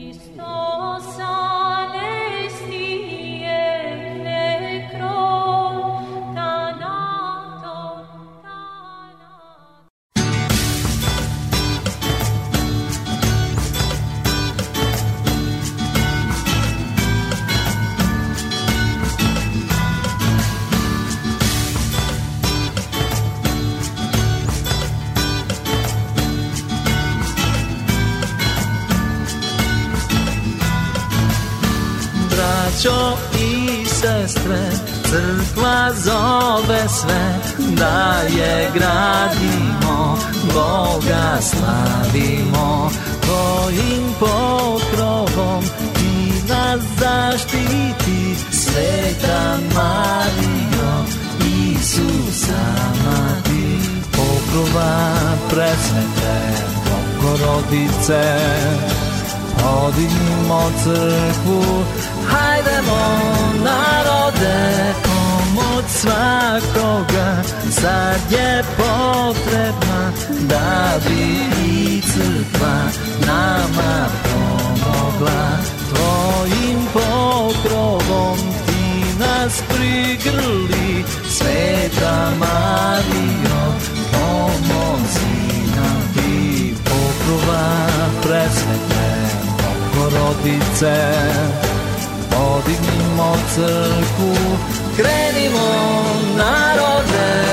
Braćo i sestre, crkva zove sve, da je gradimo, Boga slavimo, tvojim pokrovom ti nas zaštiti, Sveta Marijo, Isusa mati, pokrova presvete, Bogorodice, podignimo crkvu, hajdemo narode, pomoć svakoga sad je potrebna, da bi i crkva nama pomogla. Tvojim pokrovom ti nas prigrli, Sveta Marijo, pomozi nam ti, pokrova presvete, Bogorodice, podignimo crkvu, krenimo narode.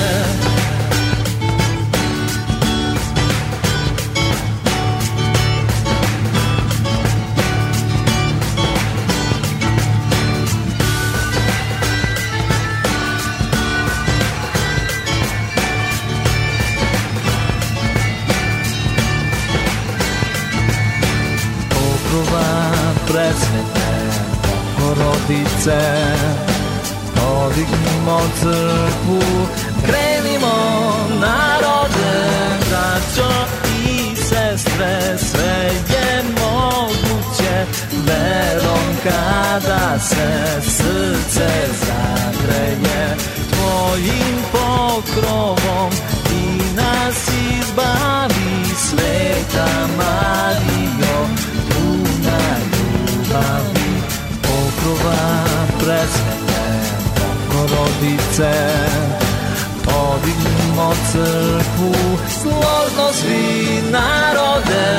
Pokrova presvete, Bogorodice, podignimo crkvu, krenimo narode, braćo i sestre, sve je moguće, verom kada se srce zagreje, tvojim pokrovom ti nas izbavi, sve Sveta Marijo, puna ljubavi, pokrova presvete Bogorodice. Podignimo crkvu, složno svi narode.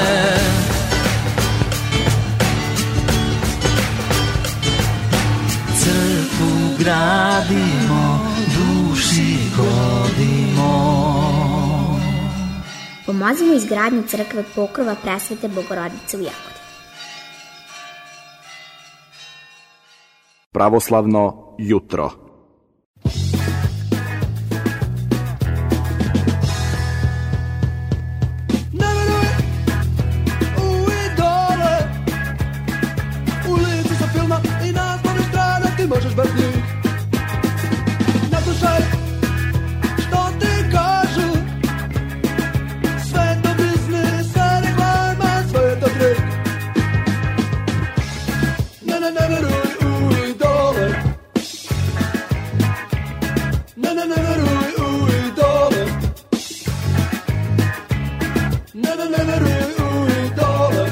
Crkvu gradimo, duši godimo. Pomozimo izgradnju crkve pokrova presvete Bogorodice u Jagodini. Pravoslavno jutro. Možeš bez njih ne slušaj što ti kažu, sve to biznis, sve reklama, sve je to trik. Ne, ne, ne veruj u idole, ne, ne, ne veruj u idole, ne, ne, ne veruj u idole.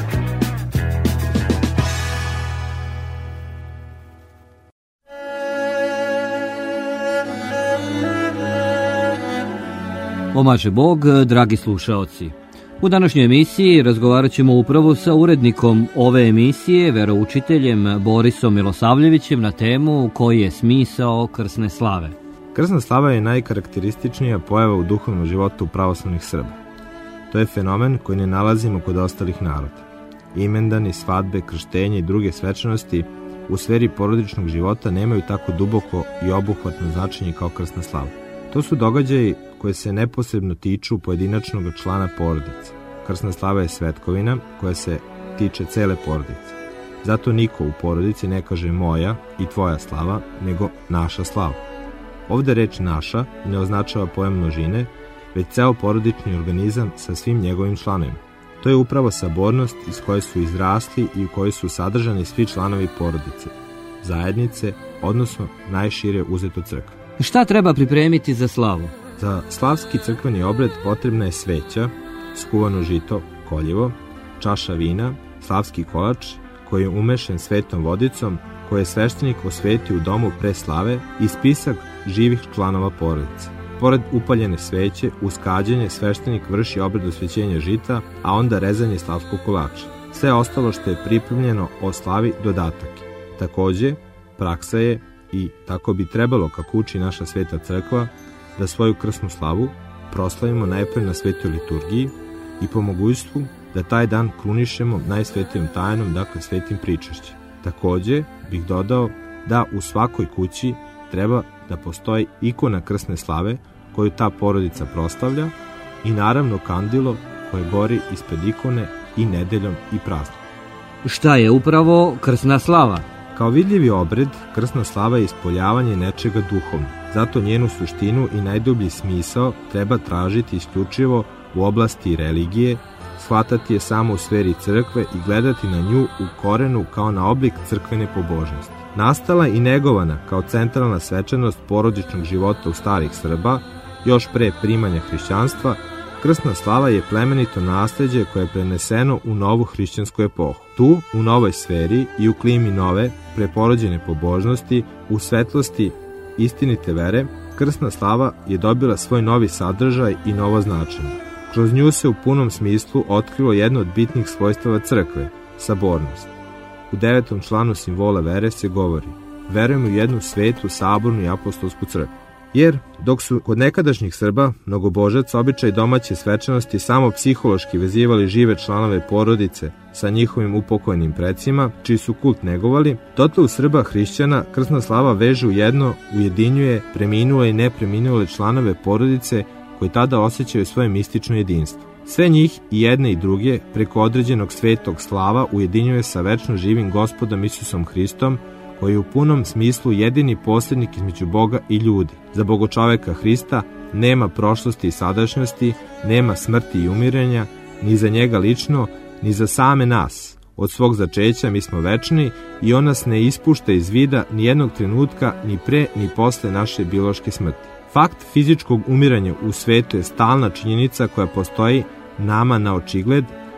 Pomaže Bog, dragi slušaoci. U današnjoj emisiji razgovarat ćemo upravo sa urednikom ove emisije, veroučiteljem Borisom Milosavljevićem, na temu koji je smisao krsne slave. Krsna slava je najkarakterističnija pojava u duhovnom životu pravoslavnih Srba. To je fenomen koji ne nalazimo kod ostalih naroda. Imendani, svadbe, krštenje i druge svečanosti u sferi porodičnog života nemaju tako duboko i obuhvatno značenje kao krsna slava. To su događaji koje se neposredno tiču pojedinačnog člana porodice. Krsna slava je svetkovina koja se tiče cele porodice. Zato niko u porodici ne kaže moja i tvoja slava, nego naša slava. Ovde reč naša ne označava pojam množine, već ceo porodični organizam sa svim njegovim članovima. To je upravo sabornost iz koje su izrasli i u kojoj su sadržani svi članovi porodice, zajednice, odnosno najšire uzeto crkve. Šta treba pripremiti za slavu? Za slavski crkveni obred potrebna je sveća, skuvano žito, koljevo, čaša vina, slavski kolač koji je umešen svetom vodicom koje je sveštenik osvetio u domu pre slave i spisak živih članova porodice. Pored upaljene sveće, uz kađenje sveštenik vrši obred osvećenja žita, a onda rezanje slavskog kolača. Sve ostalo što je pripremljeno o slavi dodatak. Takođe, praksa je, i tako bi trebalo kako uči naša sveta crkva, da svoju krsnu slavu proslavimo najpre na svetoj liturgiji i po mogućstvu da taj dan krunišemo najsvetijom tajnom, dakle svetim pričašćem. Takođe bih dodao da u svakoj kući treba da postoji ikona krsne slave koju ta porodica proslavlja i naravno kandilo koje gori ispred ikone i nedeljom i praznikom. Šta je upravo krsna slava? Kao vidljivi obred, krsna slava je ispoljavanje nečega duhovno. Zato njenu suštinu i najdublji smisao treba tražiti isključivo u oblasti religije, shvatati je samo u sferi crkve i gledati na nju u korenu kao na oblik crkvene pobožnosti. Nastala i negovana kao centralna svečanost porodičnog života u starih Srba, još pre primanja hrišćanstva, krsna slava je plemenito nasleđe koje je preneseno u novu hrišćansku epohu. Tu, u novoj sferi i u klimi nove, preporođene pobožnosti, u svetlosti istinite vere, krsna slava je dobila svoj novi sadržaj i novo značenje. Kroz nju se u punom smislu otkrilo jedno od bitnih svojstava crkve, sabornost. U devetom članu simbola vere se govori: verujem u jednu svetu, sabornu i apostolsku crkvu. Jer, dok su kod nekadašnjih Srba mnogobožaca običaj domaće svečanosti samo psihološki vezivali žive članove porodice sa njihovim upokojnim precima, čiji su kult negovali, dotle u Srba hrišćana krsna slava veže u jedno, ujedinjuje preminule i nepreminule članove porodice koji tada osjećaju svoje mistično jedinstvo. Sve njih, i jedne i druge, preko određenog svetog slava ujedinjuje sa večno živim Gospodom Isusom Hristom, koji je u punom smislu jedini posrednik između Boga i ljudi. Za bogočoveka Hrista nema prošlosti i sadašnjosti, nema smrti i umirenja, ni za njega lično, ni za same nas. Od svog začeća mi smo večni i on nas ne ispušta iz vida ni jednog trenutka, ni pre ni posle naše biološke smrti. Fakt fizičkog umiranja u svetu je stalna činjenica koja postoji nama na očigled,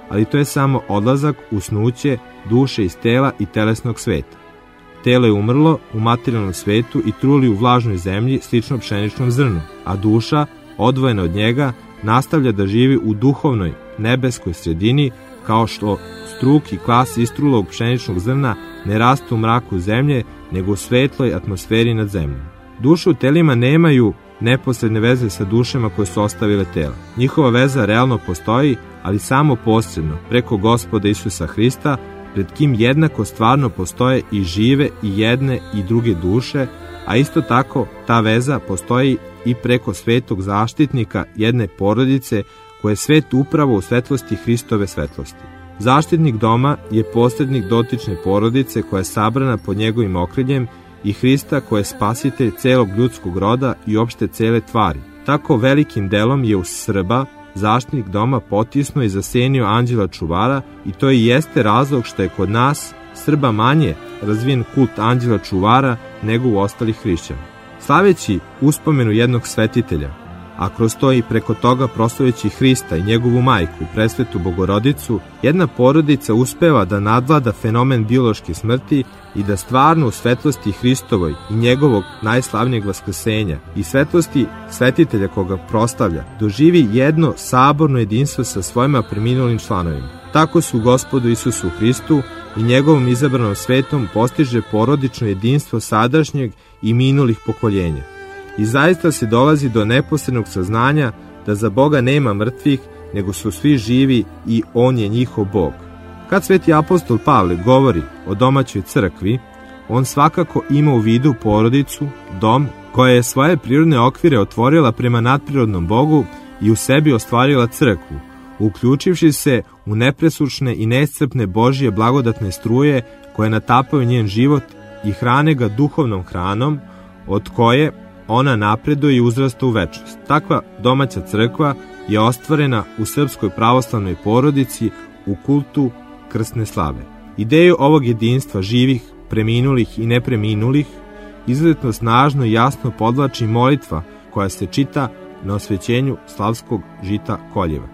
ali to je samo odlazak, usnuće duše iz tela i telesnog sveta. Telo je umrlo u materijalnom svetu i truli u vlažnoj zemlji slično pšeničnom zrnu, a duša, odvojena od njega, nastavlja da živi u duhovnoj, nebeskoj sredini, kao što struk i klas istrulog pšeničnog zrna ne rastu u mraku zemlje, nego u svetloj atmosferi nad zemljom. Duše u telima nemaju neposredne veze sa dušama koje su ostavile tela. Njihova veza realno postoji, ali samo posredno, preko Gospoda Isusa Hrista, pred kim jednako stvarno postoje i žive i jedne i druge duše, a isto tako ta veza postoji i preko svetog zaštitnika jedne porodice koje je svet upravo u svetlosti Hristove svetlosti. Zaštitnik doma je posrednik dotične porodice koja je sabrana pod njegovim okriljem i Hrista koja je spasitelj celog ljudskog roda i opšte cele tvari. Tako velikim delom je u Srba zaštitnik doma potisnuo i zasenio anđela čuvara i to i jeste razlog što je kod nas, Srba, manje razvijen kult anđela čuvara nego u ostalih hrišćana. Slaveći uspomenu jednog svetitelja, a kroz to i preko toga proslavljajući Hrista i njegovu majku, presvetu Bogorodicu, jedna porodica uspeva da nadvlada fenomen biološke smrti i da stvarno u svetlosti Hristovoj i njegovog najslavnijeg vaskrsenja i svetlosti svetitelja koga proslavlja, doživi jedno saborno jedinstvo sa svojima preminulim članovima. Tako su Gospodu Isusu Hristu i njegovom izabranom svetom postiže porodično jedinstvo sadašnjeg i minulih pokoljenja. I zaista se dolazi do neposrednog saznanja da za Boga nema mrtvih, nego su svi živi i On je njihov Bog. Kad sveti apostol Pavle govori o domaćoj crkvi, on svakako ima u vidu porodicu, dom, koja je svoje prirodne okvire otvorila prema nadprirodnom Bogu i u sebi ostvarila crkvu, uključivši se u nepresušne i neiscrpne Božje blagodatne struje koje natapaju njen život i hrane ga duhovnom hranom, od koje ona napreduje i uzrasta u večnost. Takva domaća crkva je ostvarena u srpskoj pravoslavnoj porodici u kultu krsne slave. Ideju ovog jedinstva živih, preminulih i nepreminulih izuzetno snažno i jasno podvlači molitva koja se čita na osvećenju slavskog žita koljeva.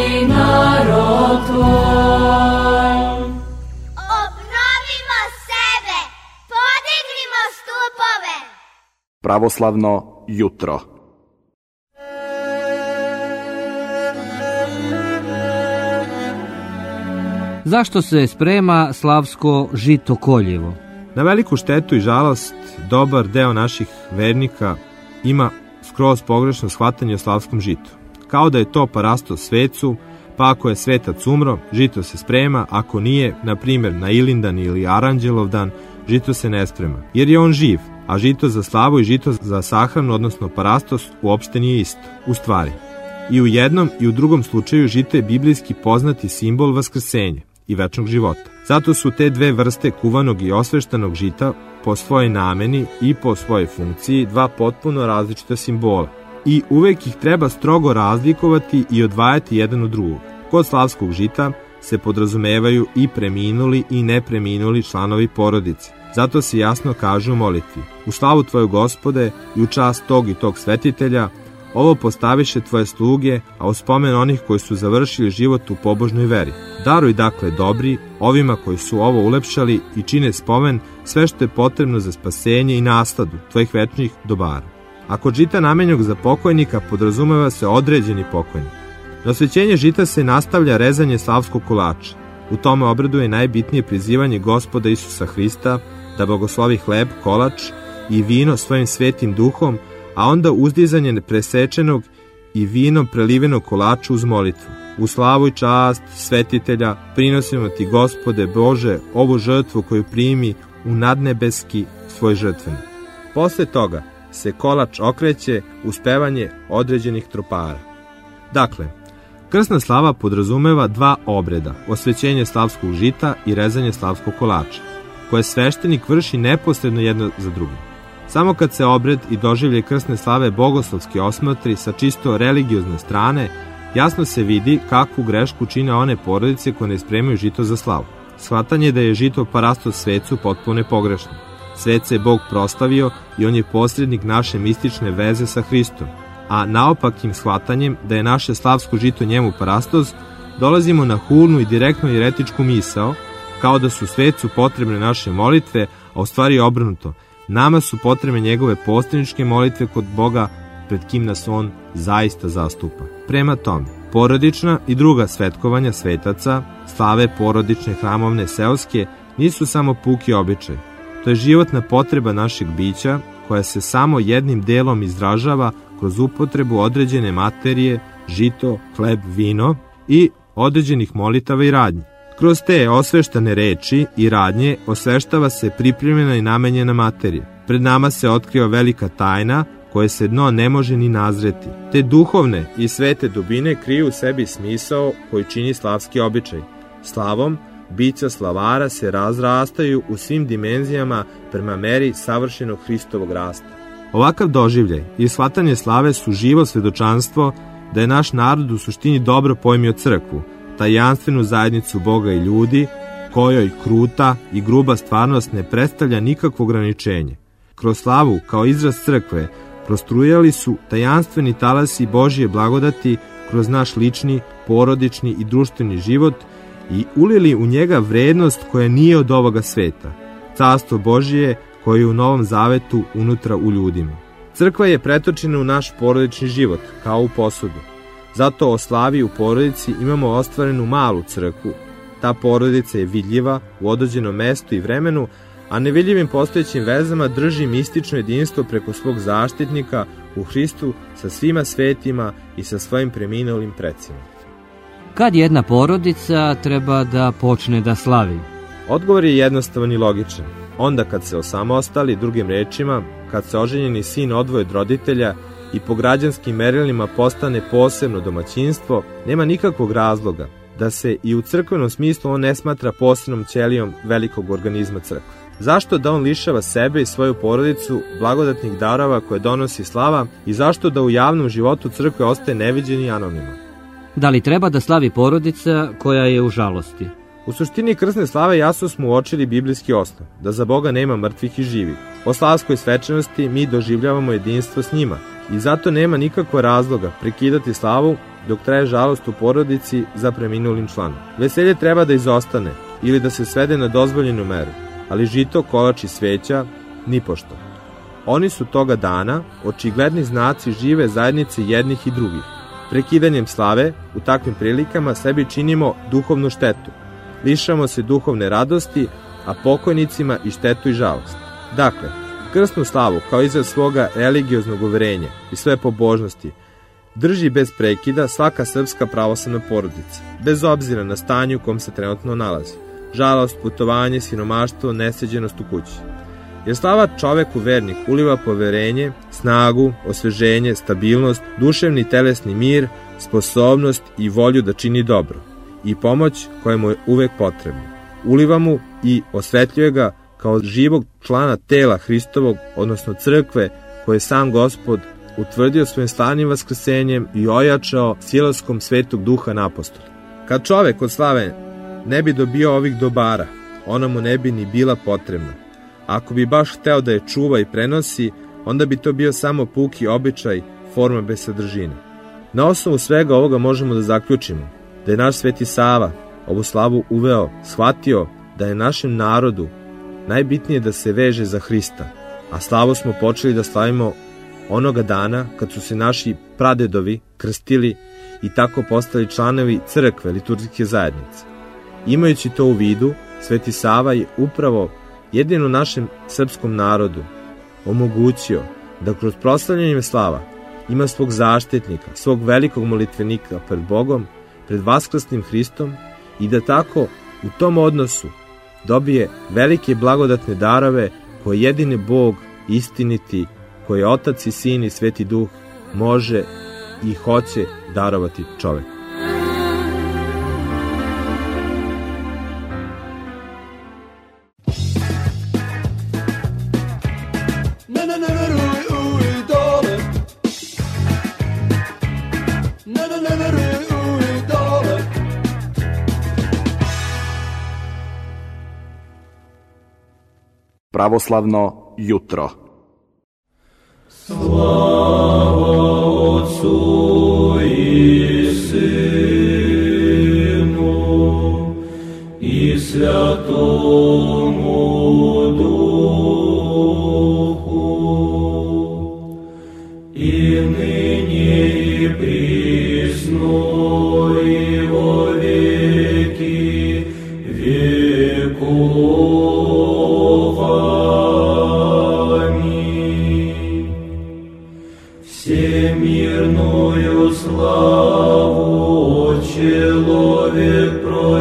i narod tvoj. Obnovimo sebe, podignimo stupove. Pravoslavno jutro. Zašto se sprema slavsko žito koljevo? Na veliku štetu i žalost, dobar deo naših vernika ima skroz pogrešno shvatanje o slavskom žitu. Kao da je to parasto svecu, pa ako je svetac umro, žito se sprema, ako nije, na primjer na Ilindan ili Aranđelovdan, žito se ne sprema, jer je on živ, a žito za slavu i žito za sahranu, odnosno parastos, uopšte nije isto. U stvari, i u jednom i u drugom slučaju žito je biblijski poznati simbol vaskrsenja i večnog života. Zato su te dve vrste kuvanog i osveštanog žita po svojoj nameni i po svojoj funkciji dva potpuno različita simbola. I uvek ih treba strogo razlikovati i odvajati jedan od drugog. Kod slavskog žita se podrazumevaju i preminuli i nepreminuli članovi porodice. Zato se jasno kaže u molitvi: u slavu tvoju Gospode i u čast tog i tog svetitelja, ovo postaviše tvoje sluge, a u spomen onih koji su završili život u pobožnoj veri. Daruj dakle dobri, ovima koji su ovo ulepšali i čine spomen, sve što je potrebno za spasenje i nasladu tvojih večnih dobara. A kod žita namenjenog za pokojnika podrazumeva se određeni pokojnik. Na osvećenje žita se nastavlja rezanje slavskog kolača. U tome obredu je najbitnije prizivanje Gospoda Isusa Hrista da blagoslovi hleb, kolač i vino svojim svetim duhom, a onda uzdizanje nepresečenog i vinom prelivenog kolača uz molitvu. U slavu i čast svetitelja prinosimo ti, Gospode Bože, ovu žrtvu koju primi u nadnebeski svoj žrtvenik. Posle toga se kolač okreće uz pevanje određenih tropara. Dakle, krsna slava podrazumeva dva obreda, osvećenje slavskog žita i rezanje slavskog kolača, koje sveštenik vrši neposredno jedno za drugim. Samo kad se obred i doživljaj krsne slave bogoslovski osmotri sa čisto religiozne strane, jasno se vidi kakvu grešku čine one porodice koje ne spremaju žito za slavu. Shvatanje da je žito parastos svecu potpuno je pogrešno. Svet se je Bog proslavio i on je posrednik naše mistične veze sa Hristom, a naopakim shvatanjem da je naše slavsko žito njemu parastos, dolazimo na hulnu i direktno jeretičku misao, kao da su svecu potrebne naše molitve, a u stvari je obrnuto. Nama su potrebne njegove posredničke molitve kod Boga, pred kim nas on zaista zastupa. Prema tome, porodična i druga svetkovanja svetaca, slave porodične, hramovne, seoske, nisu samo puki običaj. To je životna potreba našeg bića, koja se samo jednim delom izražava kroz upotrebu određene materije, žito, hleb, vino i određenih molitava i radnji. Kroz te osveštane reči i radnje osveštava se pripremljena i namenjena materija. Pred nama se otkriva velika tajna koje se dno ne može ni nazreti. Te duhovne i svete dubine kriju u sebi smisao koji čini slavski običaj. Slavom bića slavara se razrastaju u svim dimenzijama prema meri savršenog Hristovog rasta. Ovakav doživljaj i shvatanje slave su živo svedočanstvo da je naš narod u suštini dobro pojmio crkvu, tajanstvenu zajednicu Boga i ljudi, kojoj kruta i gruba stvarnost ne predstavlja nikakvo ograničenje. Kroz slavu, kao izraz crkve, prostrujali su tajanstveni talasi Božije blagodati kroz naš lični, porodični i društveni život i ulili u njega vrednost koja nije od ovoga sveta, carstvo Božije koje je u Novom Zavetu unutra u ljudima. Crkva je pretočena u naš porodični život, kao u posudu. Zato o slavi u porodici imamo ostvarenu malu crkvu. Ta porodica je vidljiva u određenom mestu i vremenu, a nevidljivim postojećim vezama drži mistično jedinstvo preko svog zaštitnika u Hristu sa svima svetima i sa svojim preminulim precima. Kad jedna porodica treba da počne da slavi? Odgovor je jednostavan i logičan. Onda kad se osamostali, drugim rečima, kad se oženjeni sin odvoje od roditelja i po građanskim merilima postane posebno domaćinstvo, nema nikakvog razloga da se i u crkvenom smislu on ne smatra posebnom ćelijom velikog organizma crkve. Zašto da on lišava sebe i svoju porodicu blagodatnih darova koje donosi slava i zašto da u javnom životu crkve ostaje neviđen i anoniman? Da li treba da slavi porodica koja je u žalosti? U suštini krsne slave jasno smo uočili biblijski osnov, da za Boga nema mrtvih i živih. Po slavskoj svečanosti mi doživljavamo jedinstvo s njima i zato nema nikakvog razloga prekidati slavu dok traje žalost u porodici za preminulim članom. Veselje treba da izostane ili da se svede na dozvoljenu meru, ali žito, kolač i sveća nipošto. Oni su toga dana očigledni znaci žive zajednice jednih i drugih. Prekidanjem slave u takvim prilikama sebi činimo duhovnu štetu. Lišamo se duhovne radosti, a pokojnicima i štetu i žalost. Dakle, krstnu slavu kao izraz svoga religioznog uverenja i sve pobožnosti drži bez prekida svaka srpska pravoslavna porodica, bez obzira na stanje u kom se trenutno nalazi. Žalost, putovanje, siromaštvo, neseđenost u kući. Jer slava čoveku vernik uliva poverenje, snagu, osveženje, stabilnost, duševni i telesni mir, sposobnost i volju da čini dobro i pomoć koja mu je uvek potrebna. Uliva mu i osvetljuje ga kao živog člana tela Hristovog, odnosno crkve koje je sam Gospod utvrdio svojim slavnim vaskrsenjem i ojačao silaskom Svetog Duha na apostole. Kad čovek od slave ne bi dobio ovih dobara, ona mu ne bi ni bila potrebna. Ako bi baš hteo da je čuva i prenosi, onda bi to bio samo puki običaj, forma bez sadržine. Na osnovu svega ovoga možemo da zaključimo da je naš Sveti Sava ovu slavu uveo, shvatio da je našem narodu najbitnije da se veže za Hrista, a slavu smo počeli da slavimo onoga dana kad su se naši pradedovi krstili i tako postali članovi crkve, liturgijske zajednice. Imajući to u vidu, Sveti Sava je upravo jedino našem srpskom narodu omogućio da kroz proslavljanje slava ima svog zaštitnika, svog velikog molitvenika pred Bogom, pred vaskrsnim Hristom i da tako u tom odnosu dobije velike blagodatne darove koje jedini Bog istiniti, koje Otac i Sin i Sveti Duh može i hoće darovati čoveku. Pravoslavno jutro. Slava Otcu i Sinu i Svjatomu Duhu, i nyní i prisno i во веки веков. Всемирную славу человек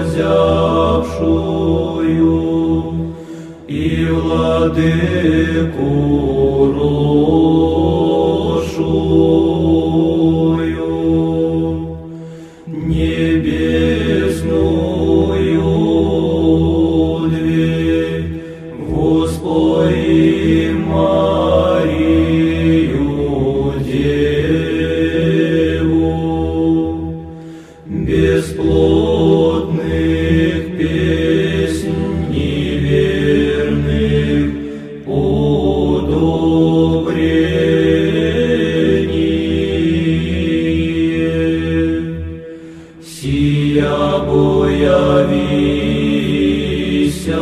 прозявшую и владыку рошую, небесную дверь Господи Марию, бесплотных песней верных удобрение. Сия боявися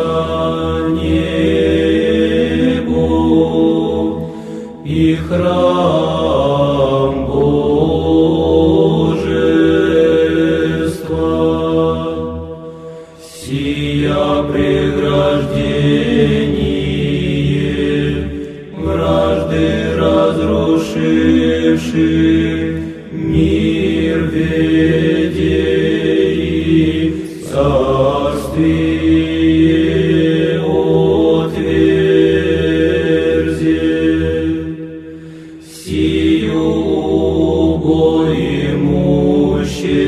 небо и храм сия преграждение вражды разрушивши мир ведей царствие отверзе. Сию гоимуще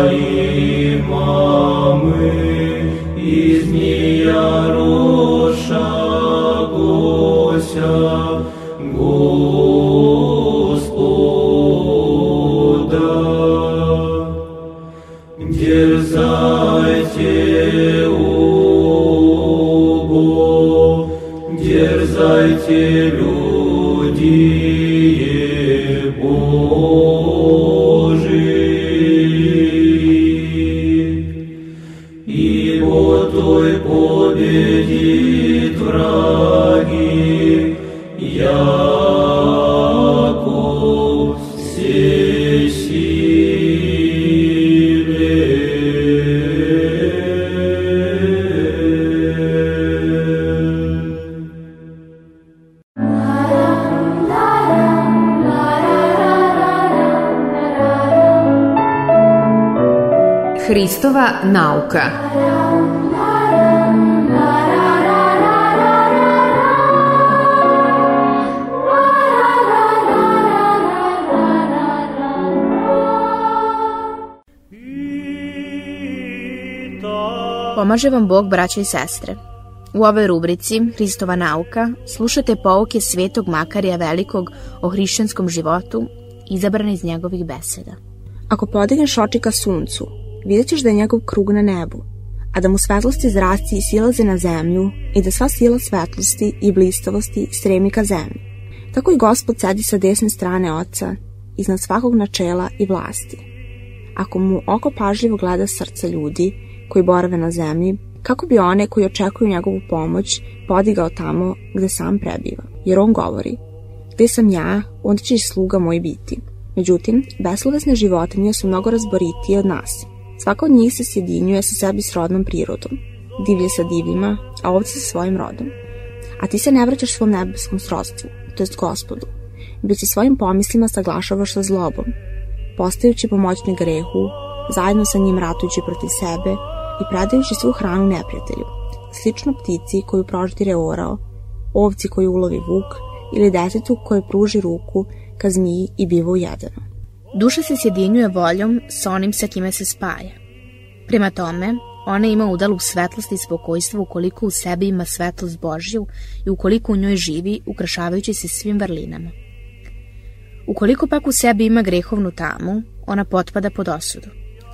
из нея роша И по той победит враги, яко Hristova nauka. Pomaže vam Bog, braćo i sestre. U ovoj rubrici Hristova nauka slušate pouke svetog Makarija Velikog o hrišćanskom životu, izabrane iz njegovih beseda. Ako podigneš oči ka suncu, vidjet ćeš da je njegov krug na nebu, a da mu svetlosti zrasci silaze na zemlju i da sva sila svetlosti i blistavosti stremi ka zemlji. Tako i Gospod sedi sa desne strane Oca, iznad svakog načela i vlasti. Ako mu oko pažljivo gleda srca ljudi koji borave na zemlji, kako bi one koji očekuju njegovu pomoć podigao tamo gde sam prebiva. Jer on govori, gde sam ja, onda će i sluga moj biti. Međutim, beslovesne životinje su mnogo razboritije od nas. Svaka od njih se sjedinjuje sa sebi srodnom prirodom, divlje sa divljima, a ovce sa svojim rodom. A ti se ne vraćaš svom nebeskom srodstvu, to jest Gospodu, već se svojim pomislima saglašavaš sa zlobom, postajući pomoćni grehu, zajedno sa njim ratujući protiv sebe i predajući svu hranu neprijatelju, slično ptici koju proždire orao, ovci koju ulovi vuk ili detetu koje pruži ruku ka zmiji i biva ujedeno. Duša se sjedinjuje voljom sa onim sa kime se spaja. Prema tome, ona ima udel u svetlosti i spokojstvu ukoliko u sebi ima svetlost Božju i ukoliko u njoj živi, ukrašavajući se svim vrlinama. Ukoliko pak u sebi ima grehovnu tamu, ona potpada pod osudu.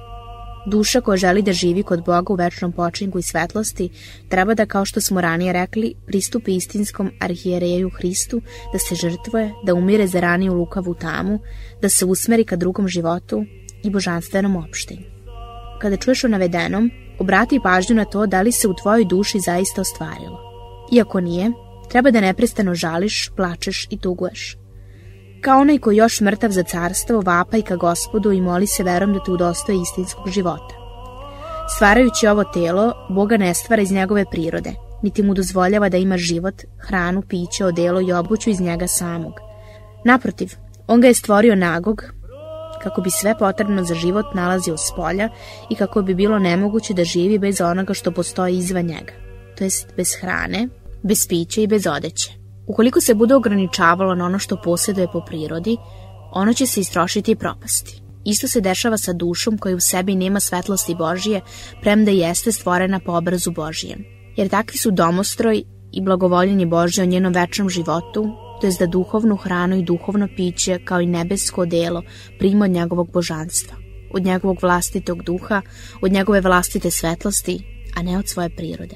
Duša koja želi da živi kod Boga u večnom počinku i svetlosti treba da, kao što smo ranije rekli, pristupi istinskom arhijereju Hristu, da se žrtvuje, da umire za raniju lukavu tamu, da se usmeri ka drugom životu i božanstvenom opštenju. Kada čuješ o navedenom, obrati pažnju na to da li se u tvojoj duši zaista ostvarilo. Iako nije, treba da neprestano žališ, plačeš i tuguješ. Kao onaj koji još mrtav za carstvo vapaj ka Gospodu i moli se verom da te udostoji istinskog života. Stvarajući ovo telo, Boga ne stvara iz njegove prirode, niti mu dozvoljava da ima život, hranu, piće, odelo i obuću iz njega samog. Naprotiv, on ga je stvorio nagog, kako bi sve potrebno za život nalazio spolja i kako bi bilo nemoguće da živi bez onoga što postoji izvan njega, to jest bez hrane, bez pića i bez odeće. Ukoliko se bude ograničavalo na ono što posjeduje po prirodi, ono će se istrošiti i propasti. Isto se dešava sa dušom koja u sebi nema svetlosti Božije, premda jeste stvorena po obrazu Božijem. Jer takvi su domostroj i blagovoljenje Božje o njenom večnom životu, to jest da duhovnu hranu i duhovno piće kao i nebesko odelo prima od njegovog božanstva, od njegovog vlastitog duha, od njegove vlastite svetlosti, a ne od svoje prirode.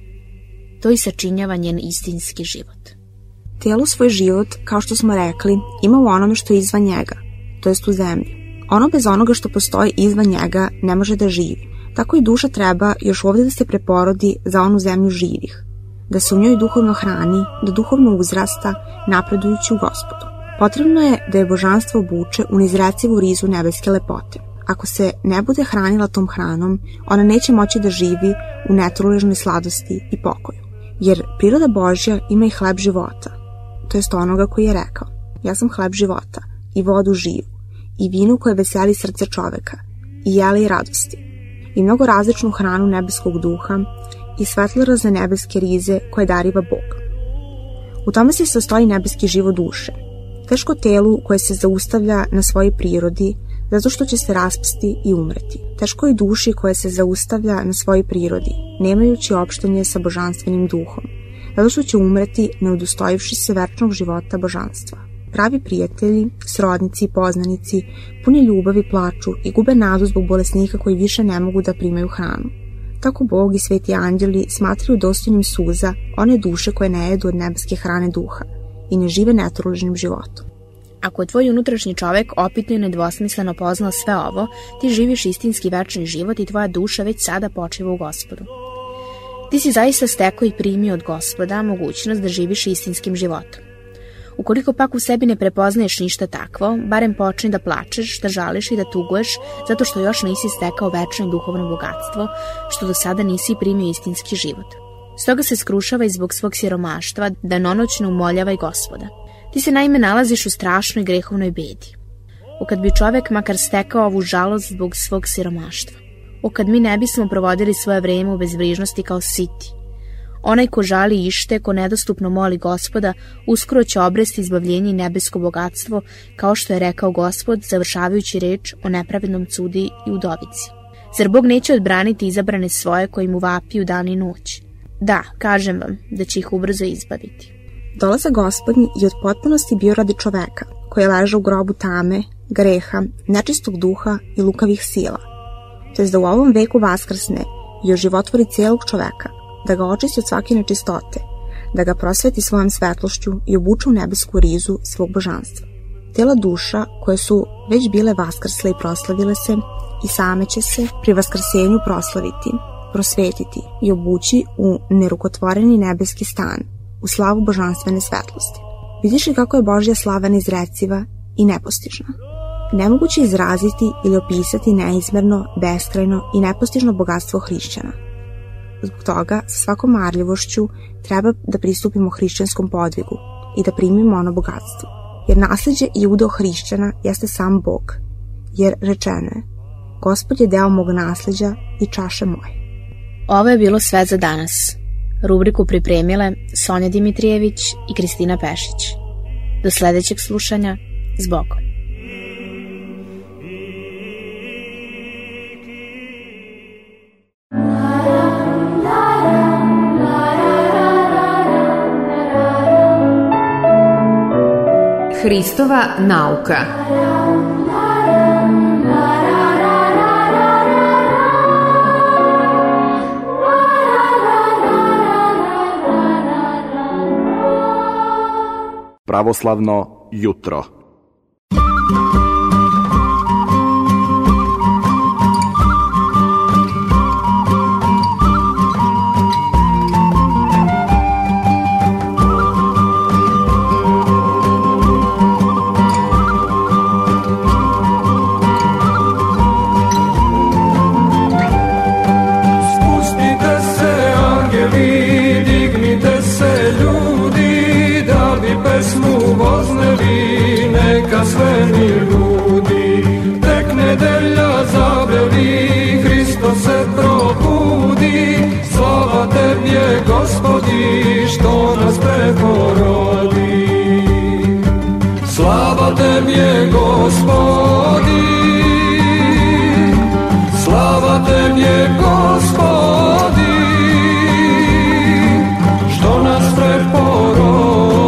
To i sačinjava njen istinski život. Telo svoj život, kao što smo rekli, ima u onome što je izvan njega, to jest u zemlji. Ono bez onoga što postoji izvan njega ne može da živi. Tako i duša treba još ovdje da se preporodi za onu zemlju živih, da se u njoj duhovno hrani, da duhovno uzrasta, napredujući u Gospodu. Potrebno je da je božanstvo obuče u neizrecivu rizu nebeske lepote. Ako se ne bude hranila tom hranom, ona neće moći da živi u netruležnoj sladosti i pokoju. Jer priroda Božja ima i hleb života, to jest onoga koji je rekao: ja sam hleb života i vodu živu i vinu koje veseli srce čoveka i jele i radosti i mnogo različnu hranu nebeskog duha i svetlorazne nebeske rize koje dariva Bog. U tome se sastoji nebeski život duše, teško telu koje se zaustavlja na svojoj prirodi zato što će se raspasti i umreti. Teško i duši koja se zaustavlja na svojoj prirodi, nemajući opštenje sa božanstvenim duhom, zato što će umreti ne udostojivši se večnog života božanstva. Pravi prijatelji, srodnici i poznanici, puni ljubavi plaču i gube nadu zbog bolesnika koji više ne mogu da primaju hranu. Tako Bog i sveti anđeli smatraju dostojnim suza one duše koje ne jedu od nebeske hrane duha i ne žive netruležnim životom. Ako je tvoj unutrašnji čovek opitno i nedvosmisleno poznao sve ovo, ti živiš istinski večni život i tvoja duša već sada počiva u Gospodu. Ti si zaista stekao i primio od Gospoda mogućnost da živiš istinskim životom. Ukoliko pak u sebi ne prepoznaješ ništa takvo, barem počni da plačeš, da žališ i da tuguješ zato što još nisi stekao večno i duhovno bogatstvo, što do sada nisi primio istinski život. Stoga se skrušava i zbog svog siromaštva, danonoćno umoljava i Gospoda. Ti se naime nalaziš u strašnoj grehovnoj bedi. O kad bi čovek makar stekao ovu žalost zbog svog siromaštva. O kad mi ne bismo provodili svoje vreme u bezbrižnosti kao siti. Onaj ko žali ište, ko nedostupno moli Gospoda, uskoro će obresti izbavljenje i nebesko bogatstvo, kao što je rekao Gospod, završavajući reč o nepravednom cudi i udovici. Zar Bog neće odbraniti izabrane svoje koji mu vapiju dan i noć? Da, kažem vam, da će ih ubrzo izbaviti. Dolazak Gospodnji je od potpunosti bio radi čoveka, koji je ležao u grobu tame, greha, nečistog duha i lukavih sila. To je da u ovom veku vaskrsne i oživotvori cijelog čoveka, da ga očisti od svake nečistote, da ga prosveti svojom svetlošću i obuče u nebesku rizu svog božanstva. Tela duša, koje su već bile vaskrsle i proslavile se, i same će se pri vaskrsenju proslaviti, prosvetiti i obući u nerukotvoreni nebeski stan, u slavu božanstvene svetlosti. Vidiš li kako je Božja slava neizreciva i nepostižna? Nemoguće izraziti ili opisati neizmerno, beskrajno i nepostižno bogatstvo hrišćana. Zbog toga, sa svakom marljivošću treba da pristupimo hrišćanskom podvigu i da primimo ono bogatstvo. Jer nasljeđe i udeo hrišćana jeste sam Bog. Jer rečeno je, Gospod je deo mog nasljeđa i čaše moje. Ovo je bilo sve za danas. Rubriku pripremile Sonja Dimitrijević i Kristina Pešić. Do sledećeg slušanja, s Bogom. Hristova nauka. Pravoslavno jutro. Sve mi ljudi, tek nedelja zabrevi, Hristo se probudi, slava Tebje, Gospodi, što nas preporodi. Slava Tebje, Gospodi, slava Tebje, Gospodi, što nas preporodi.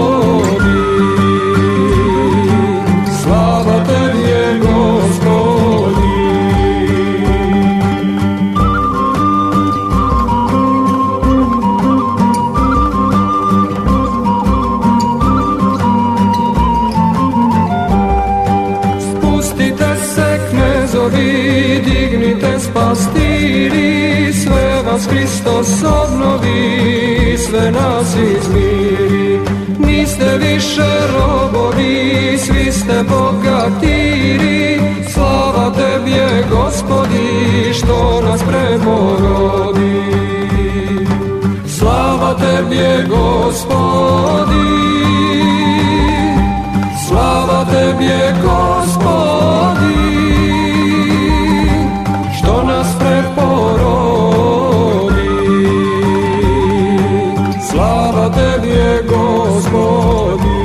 Pastiri, sve vas Hristos obnovi, sve nas izmiri. Niste više robovi, svi ste bogatiri, slava Tebje, Gospodi, što nas preporodi. Slava Tebje, Gospodi, slava Tebje, Gospodi, slava Tebje, Gospodi.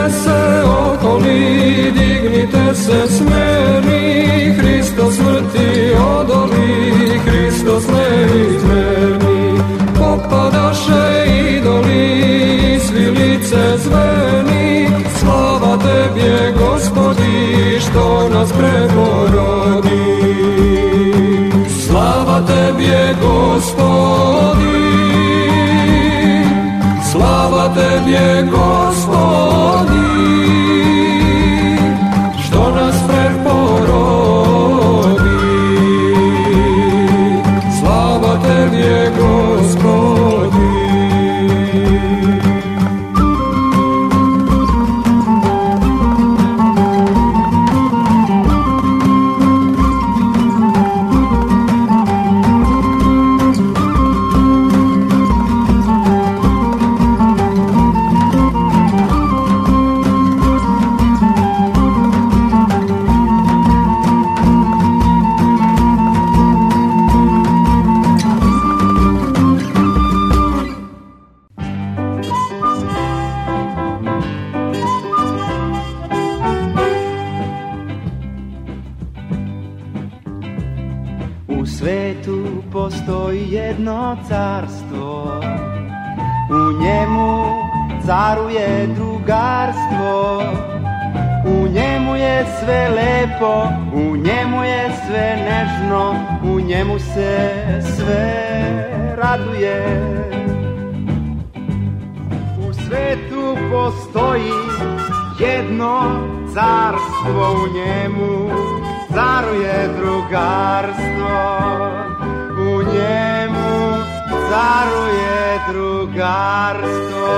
se okoli, dignite se smerni, Hristo smrti odoli, Hristo neizmerni. Popadaše idoli, svi lice zveni, slava Tebje, Gospodi, što nas preporodi. Slava Tebje, Gospodi, slava Tebje, Gospodi, što nas preporodi. Slava Tebje, Gospodi. U svetu postoji jedno carstvo, u njemu caruje drugarstvo, u njemu je sve lepo, u njemu je sve nežno, u njemu se sve raduje. U svetu postoji jedno carstvo, u njemu caruje drugarstvo, u njemu caruje drugarstvo.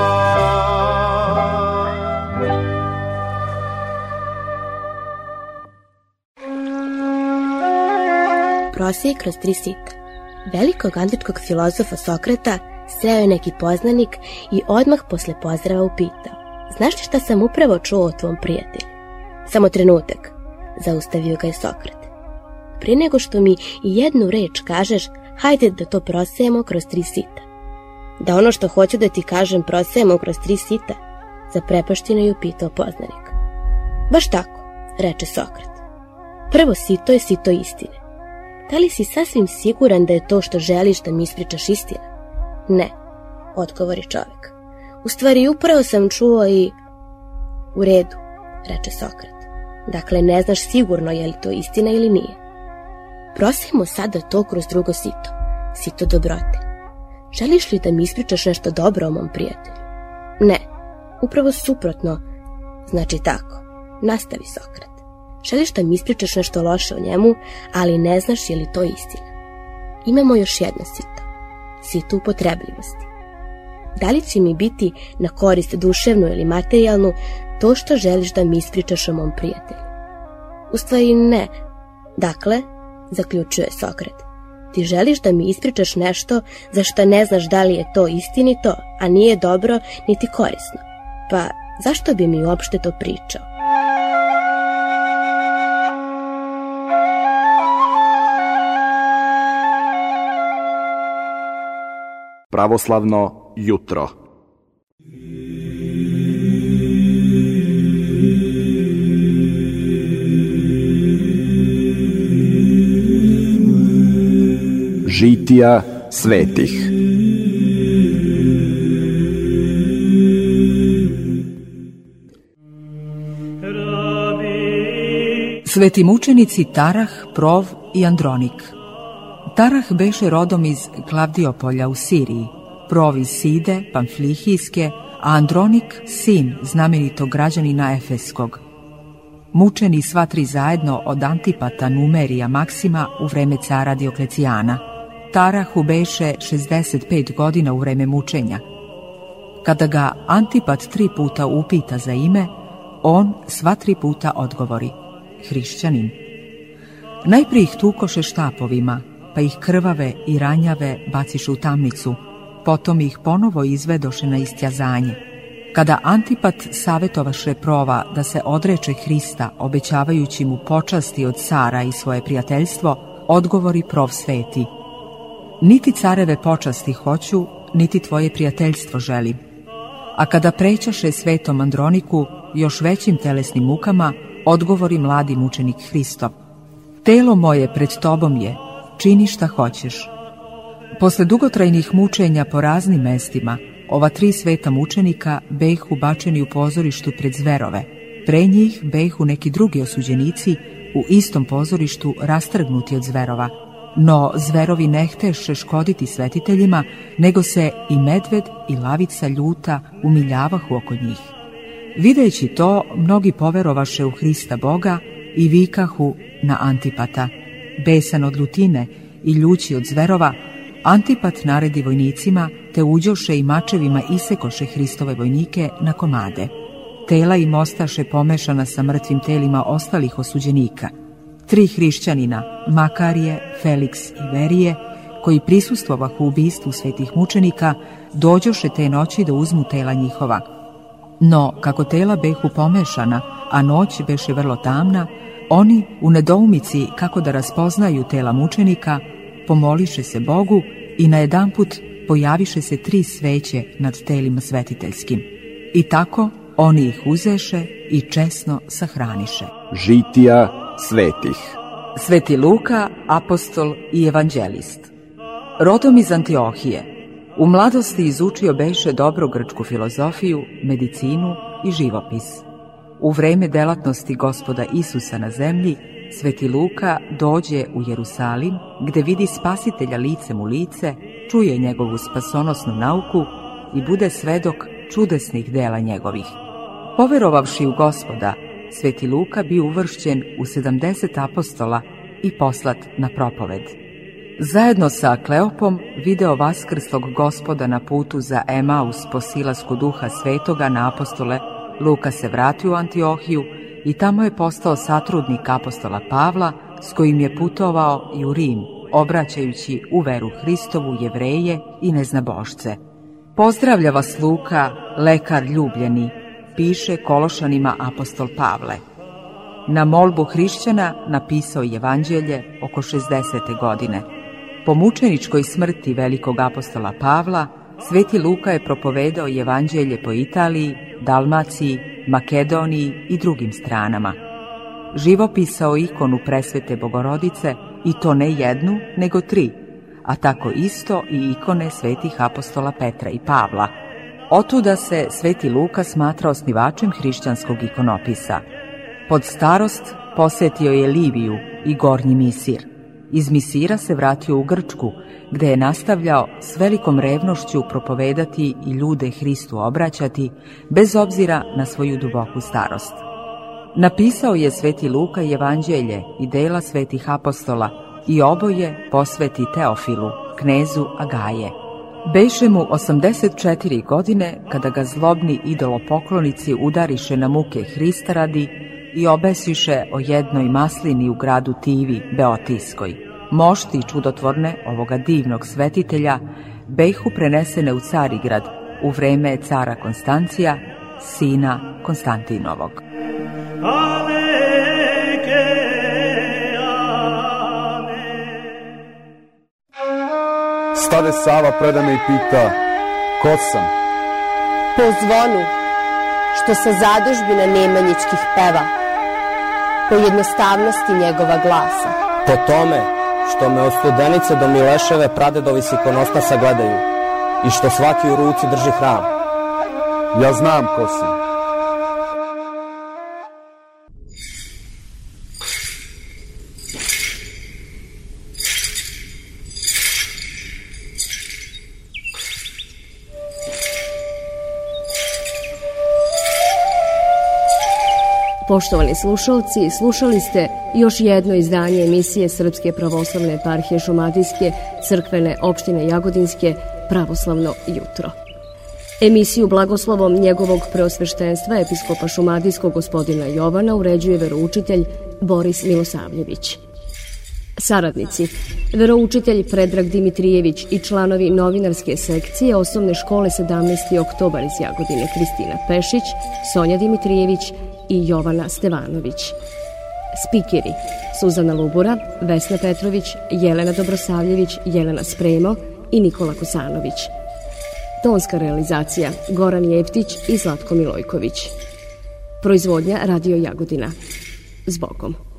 Prosije kroz tri sita. Velikog antičkog filozofa Sokrata sreo je neki poznanik i odmah posle pozdrava upitao: znaš li šta sam upravo čuo o tvom prijatelju? Samo trenutak, zaustavio ga je Sokrat. Prije nego što mi i jednu reč kažeš, hajde da to prosejemo kroz tri sita. Da ono što hoću da ti kažem prosejemo kroz tri sita? Zaprepašteno je upitao poznanik. Baš tako, reče Sokrat. Prvo sito je sito istine. Da li si sasvim siguran da je to što želiš da mi ispričaš istina? Ne, odgovori čovjek. U stvari upravo sam čuo i... U redu, reče Sokrat. Dakle, ne znaš sigurno je li to istina ili nije. Prosimo sada to kroz drugo sito, sito dobrote. Želiš li da mi ispričaš nešto dobro o mom prijatelju? Ne, upravo suprotno. Znači tako, nastavi Sokrat. Želiš da mi ispričaš nešto loše o njemu, ali ne znaš je li to istina. Imamo još jedno sito, sito upotrebljivosti. Da li će mi biti na korist duševnu ili materijalnu to što želiš da mi ispričaš o mom prijatelju? U stvari ne. Dakle, zaključuje Sokrat, ti želiš da mi ispričaš nešto za što ne znaš da li je to istinito, a nije dobro niti korisno. Pa zašto bi mi uopšte to pričao? Pravoslavno jutro. Žitija svetih. Sveti mučenici Tarah, Prov i Andronik. Tarah beše rodom iz Klavdiopolja u Siriji, Prov iz Side, Pamflihijske, a Andronik sin znamenitog građanina Efeskog. Mučeni sva tri zajedno od Antipata Numerija Maksima u vreme cara Dioklecijana. Tarahu beše šezdeset pet godina u vreme mučenja. Kada ga Antipat tri puta upita za ime, on sva tri puta odgovori: hrišćanin. Najprije ih tukoše štapovima, pa ih krvave i ranjave baciše u tamnicu, potom ih ponovo izvedoše na istjazanje. Kada Antipat savjetovaše Prova da se odreče Hrista, obećavajući mu počasti od cara i svoje prijateljstvo, odgovori Prov sveti: niti careve počasti hoću, niti tvoje prijateljstvo želim. A kada prećaše svetom Androniku, još većim telesnim mukama, odgovori mladi mučenik Hristo: telo moje pred tobom je, čini šta hoćeš. Posle dugotrajnih mučenja po raznim mestima, ova tri sveta mučenika behu bačeni u pozorištu pred zverove. Pre njih behu neki drugi osuđenici u istom pozorištu rastrgnuti od zverova, no zverovi ne hteše škoditi svetiteljima, nego se i medved i lavica ljuta umiljavahu oko njih. Videći to, mnogi poverovaše u Hrista Boga i vikahu na Antipata. Besan od ljutine i ljući od zverova, Antipat naredi vojnicima, te uđoše i mačevima isekoše Hristove vojnike na komade. Tela im ostaše pomešana sa mrtvim telima ostalih osuđenika. Tri hrišćanina, Makarije, Feliks i Verije, koji prisustvovahu ubistvu svetih mučenika, dođoše te noći da uzmu tela njihova. No, kako tela behu pomešana, a noć beše vrlo tamna, oni, u nedoumici kako da raspoznaju tela mučenika, pomoliše se Bogu i najedanput pojaviše se tri sveće nad telima svetiteljskim. I tako oni ih uzeše i česno sahraniše. Žitija svetih. Sveti Luka, apostol i evanđelist. Rodom iz Antiohije, u mladosti izučio beše dobro grčku filozofiju, medicinu i živopis. U vreme delatnosti Gospoda Isusa na zemlji, Sveti Luka dođe u Jerusalim, gde vidi Spasitelja licem u lice, čuje njegovu spasonosnu nauku i bude svedok čudesnih dela njegovih. Poverovavši u Gospoda, Sveti Luka bio uvršćen u sedamdeset apostola i poslat na propoved. Zajedno sa Kleopom video vaskrslog Gospoda na putu za Emaus po silasku Duha Svetoga na apostole. Luka se vratio u Antiohiju i tamo je postao satrudnik apostola Pavla, s kojim je putovao i u Rim, obraćajući u veru Hristovu Jevreje i neznabošce. Pozdravlja vas Luka, lekar ljubljeni, piše Kološanima apostol Pavle. Na molbu hrišćana napisao je evanđelje oko šezdesete godine. Po mučeničkoj smrti velikog apostola Pavla, Sveti Luka je propovedao evanđelje po Italiji, Dalmaciji, Makedoniji i drugim stranama. Živopisao ikonu presvete Bogorodice, i to ne jednu, nego tri, a tako isto i ikone svetih apostola Petra i Pavla. Otuda se Sveti Luka smatra osnivačem hrišćanskog ikonopisa. Pod starost posetio je Liviju i Gornji Misir. Iz Misira se vratio u Grčku, gde je nastavljao s velikom revnošću propovedati i ljude Hristu obraćati, bez obzira na svoju duboku starost. Napisao je Sveti Luka i evanđelje i dela svetih apostola i oboje posveti Teofilu, knezu Agaje. Beše mu osamdeset četiri godine kada ga zlobni idolopoklonici udariše na muke Hrista radi i obesiše o jednoj maslini u gradu Tivi, Beotijskoj. Mošti čudotvorne ovoga divnog svetitelja behu prenesene u Carigrad u vreme cara Konstancija, sina Konstantinovog. Stade Sava preda me i pita, ko sam? Po zvonu, što sa zadužbina Nemanjičkih peva, po jednostavnosti njegova glasa. Po tome, što me od Studenice do Mileševe pradedovi s ikonostasa gledaju i što svaki u ruci drži hram. Ja znam ko sam. Poštovani slušalci, slušali ste još jedno izdanje emisije Srpske pravoslavne eparhije Šumadijske crkvene opštine Jagodinske Pravoslavno jutro. Emisiju blagoslovom njegovog preosveštenstva episkopa Šumadijskog gospodina Jovana uređuje veroučitelj Boris Milosavljević. Saradnici, veroučitelj Predrag Dimitrijević i članovi novinarske sekcije Osnovne škole sedamnaesti oktobar iz Jagodine Kristina Pešić, Sonja Dimitrijević i Jovana Stevanović. Spikeri Suzana Lubura, Vesna Petrović, Jelena Dobrosavljević, Jelena Spremo i Nikola Kosanović. Tonska realizacija Goran Jeftić i Zlatko Milojković. Proizvodnja Radio Jagodina. Zbogom.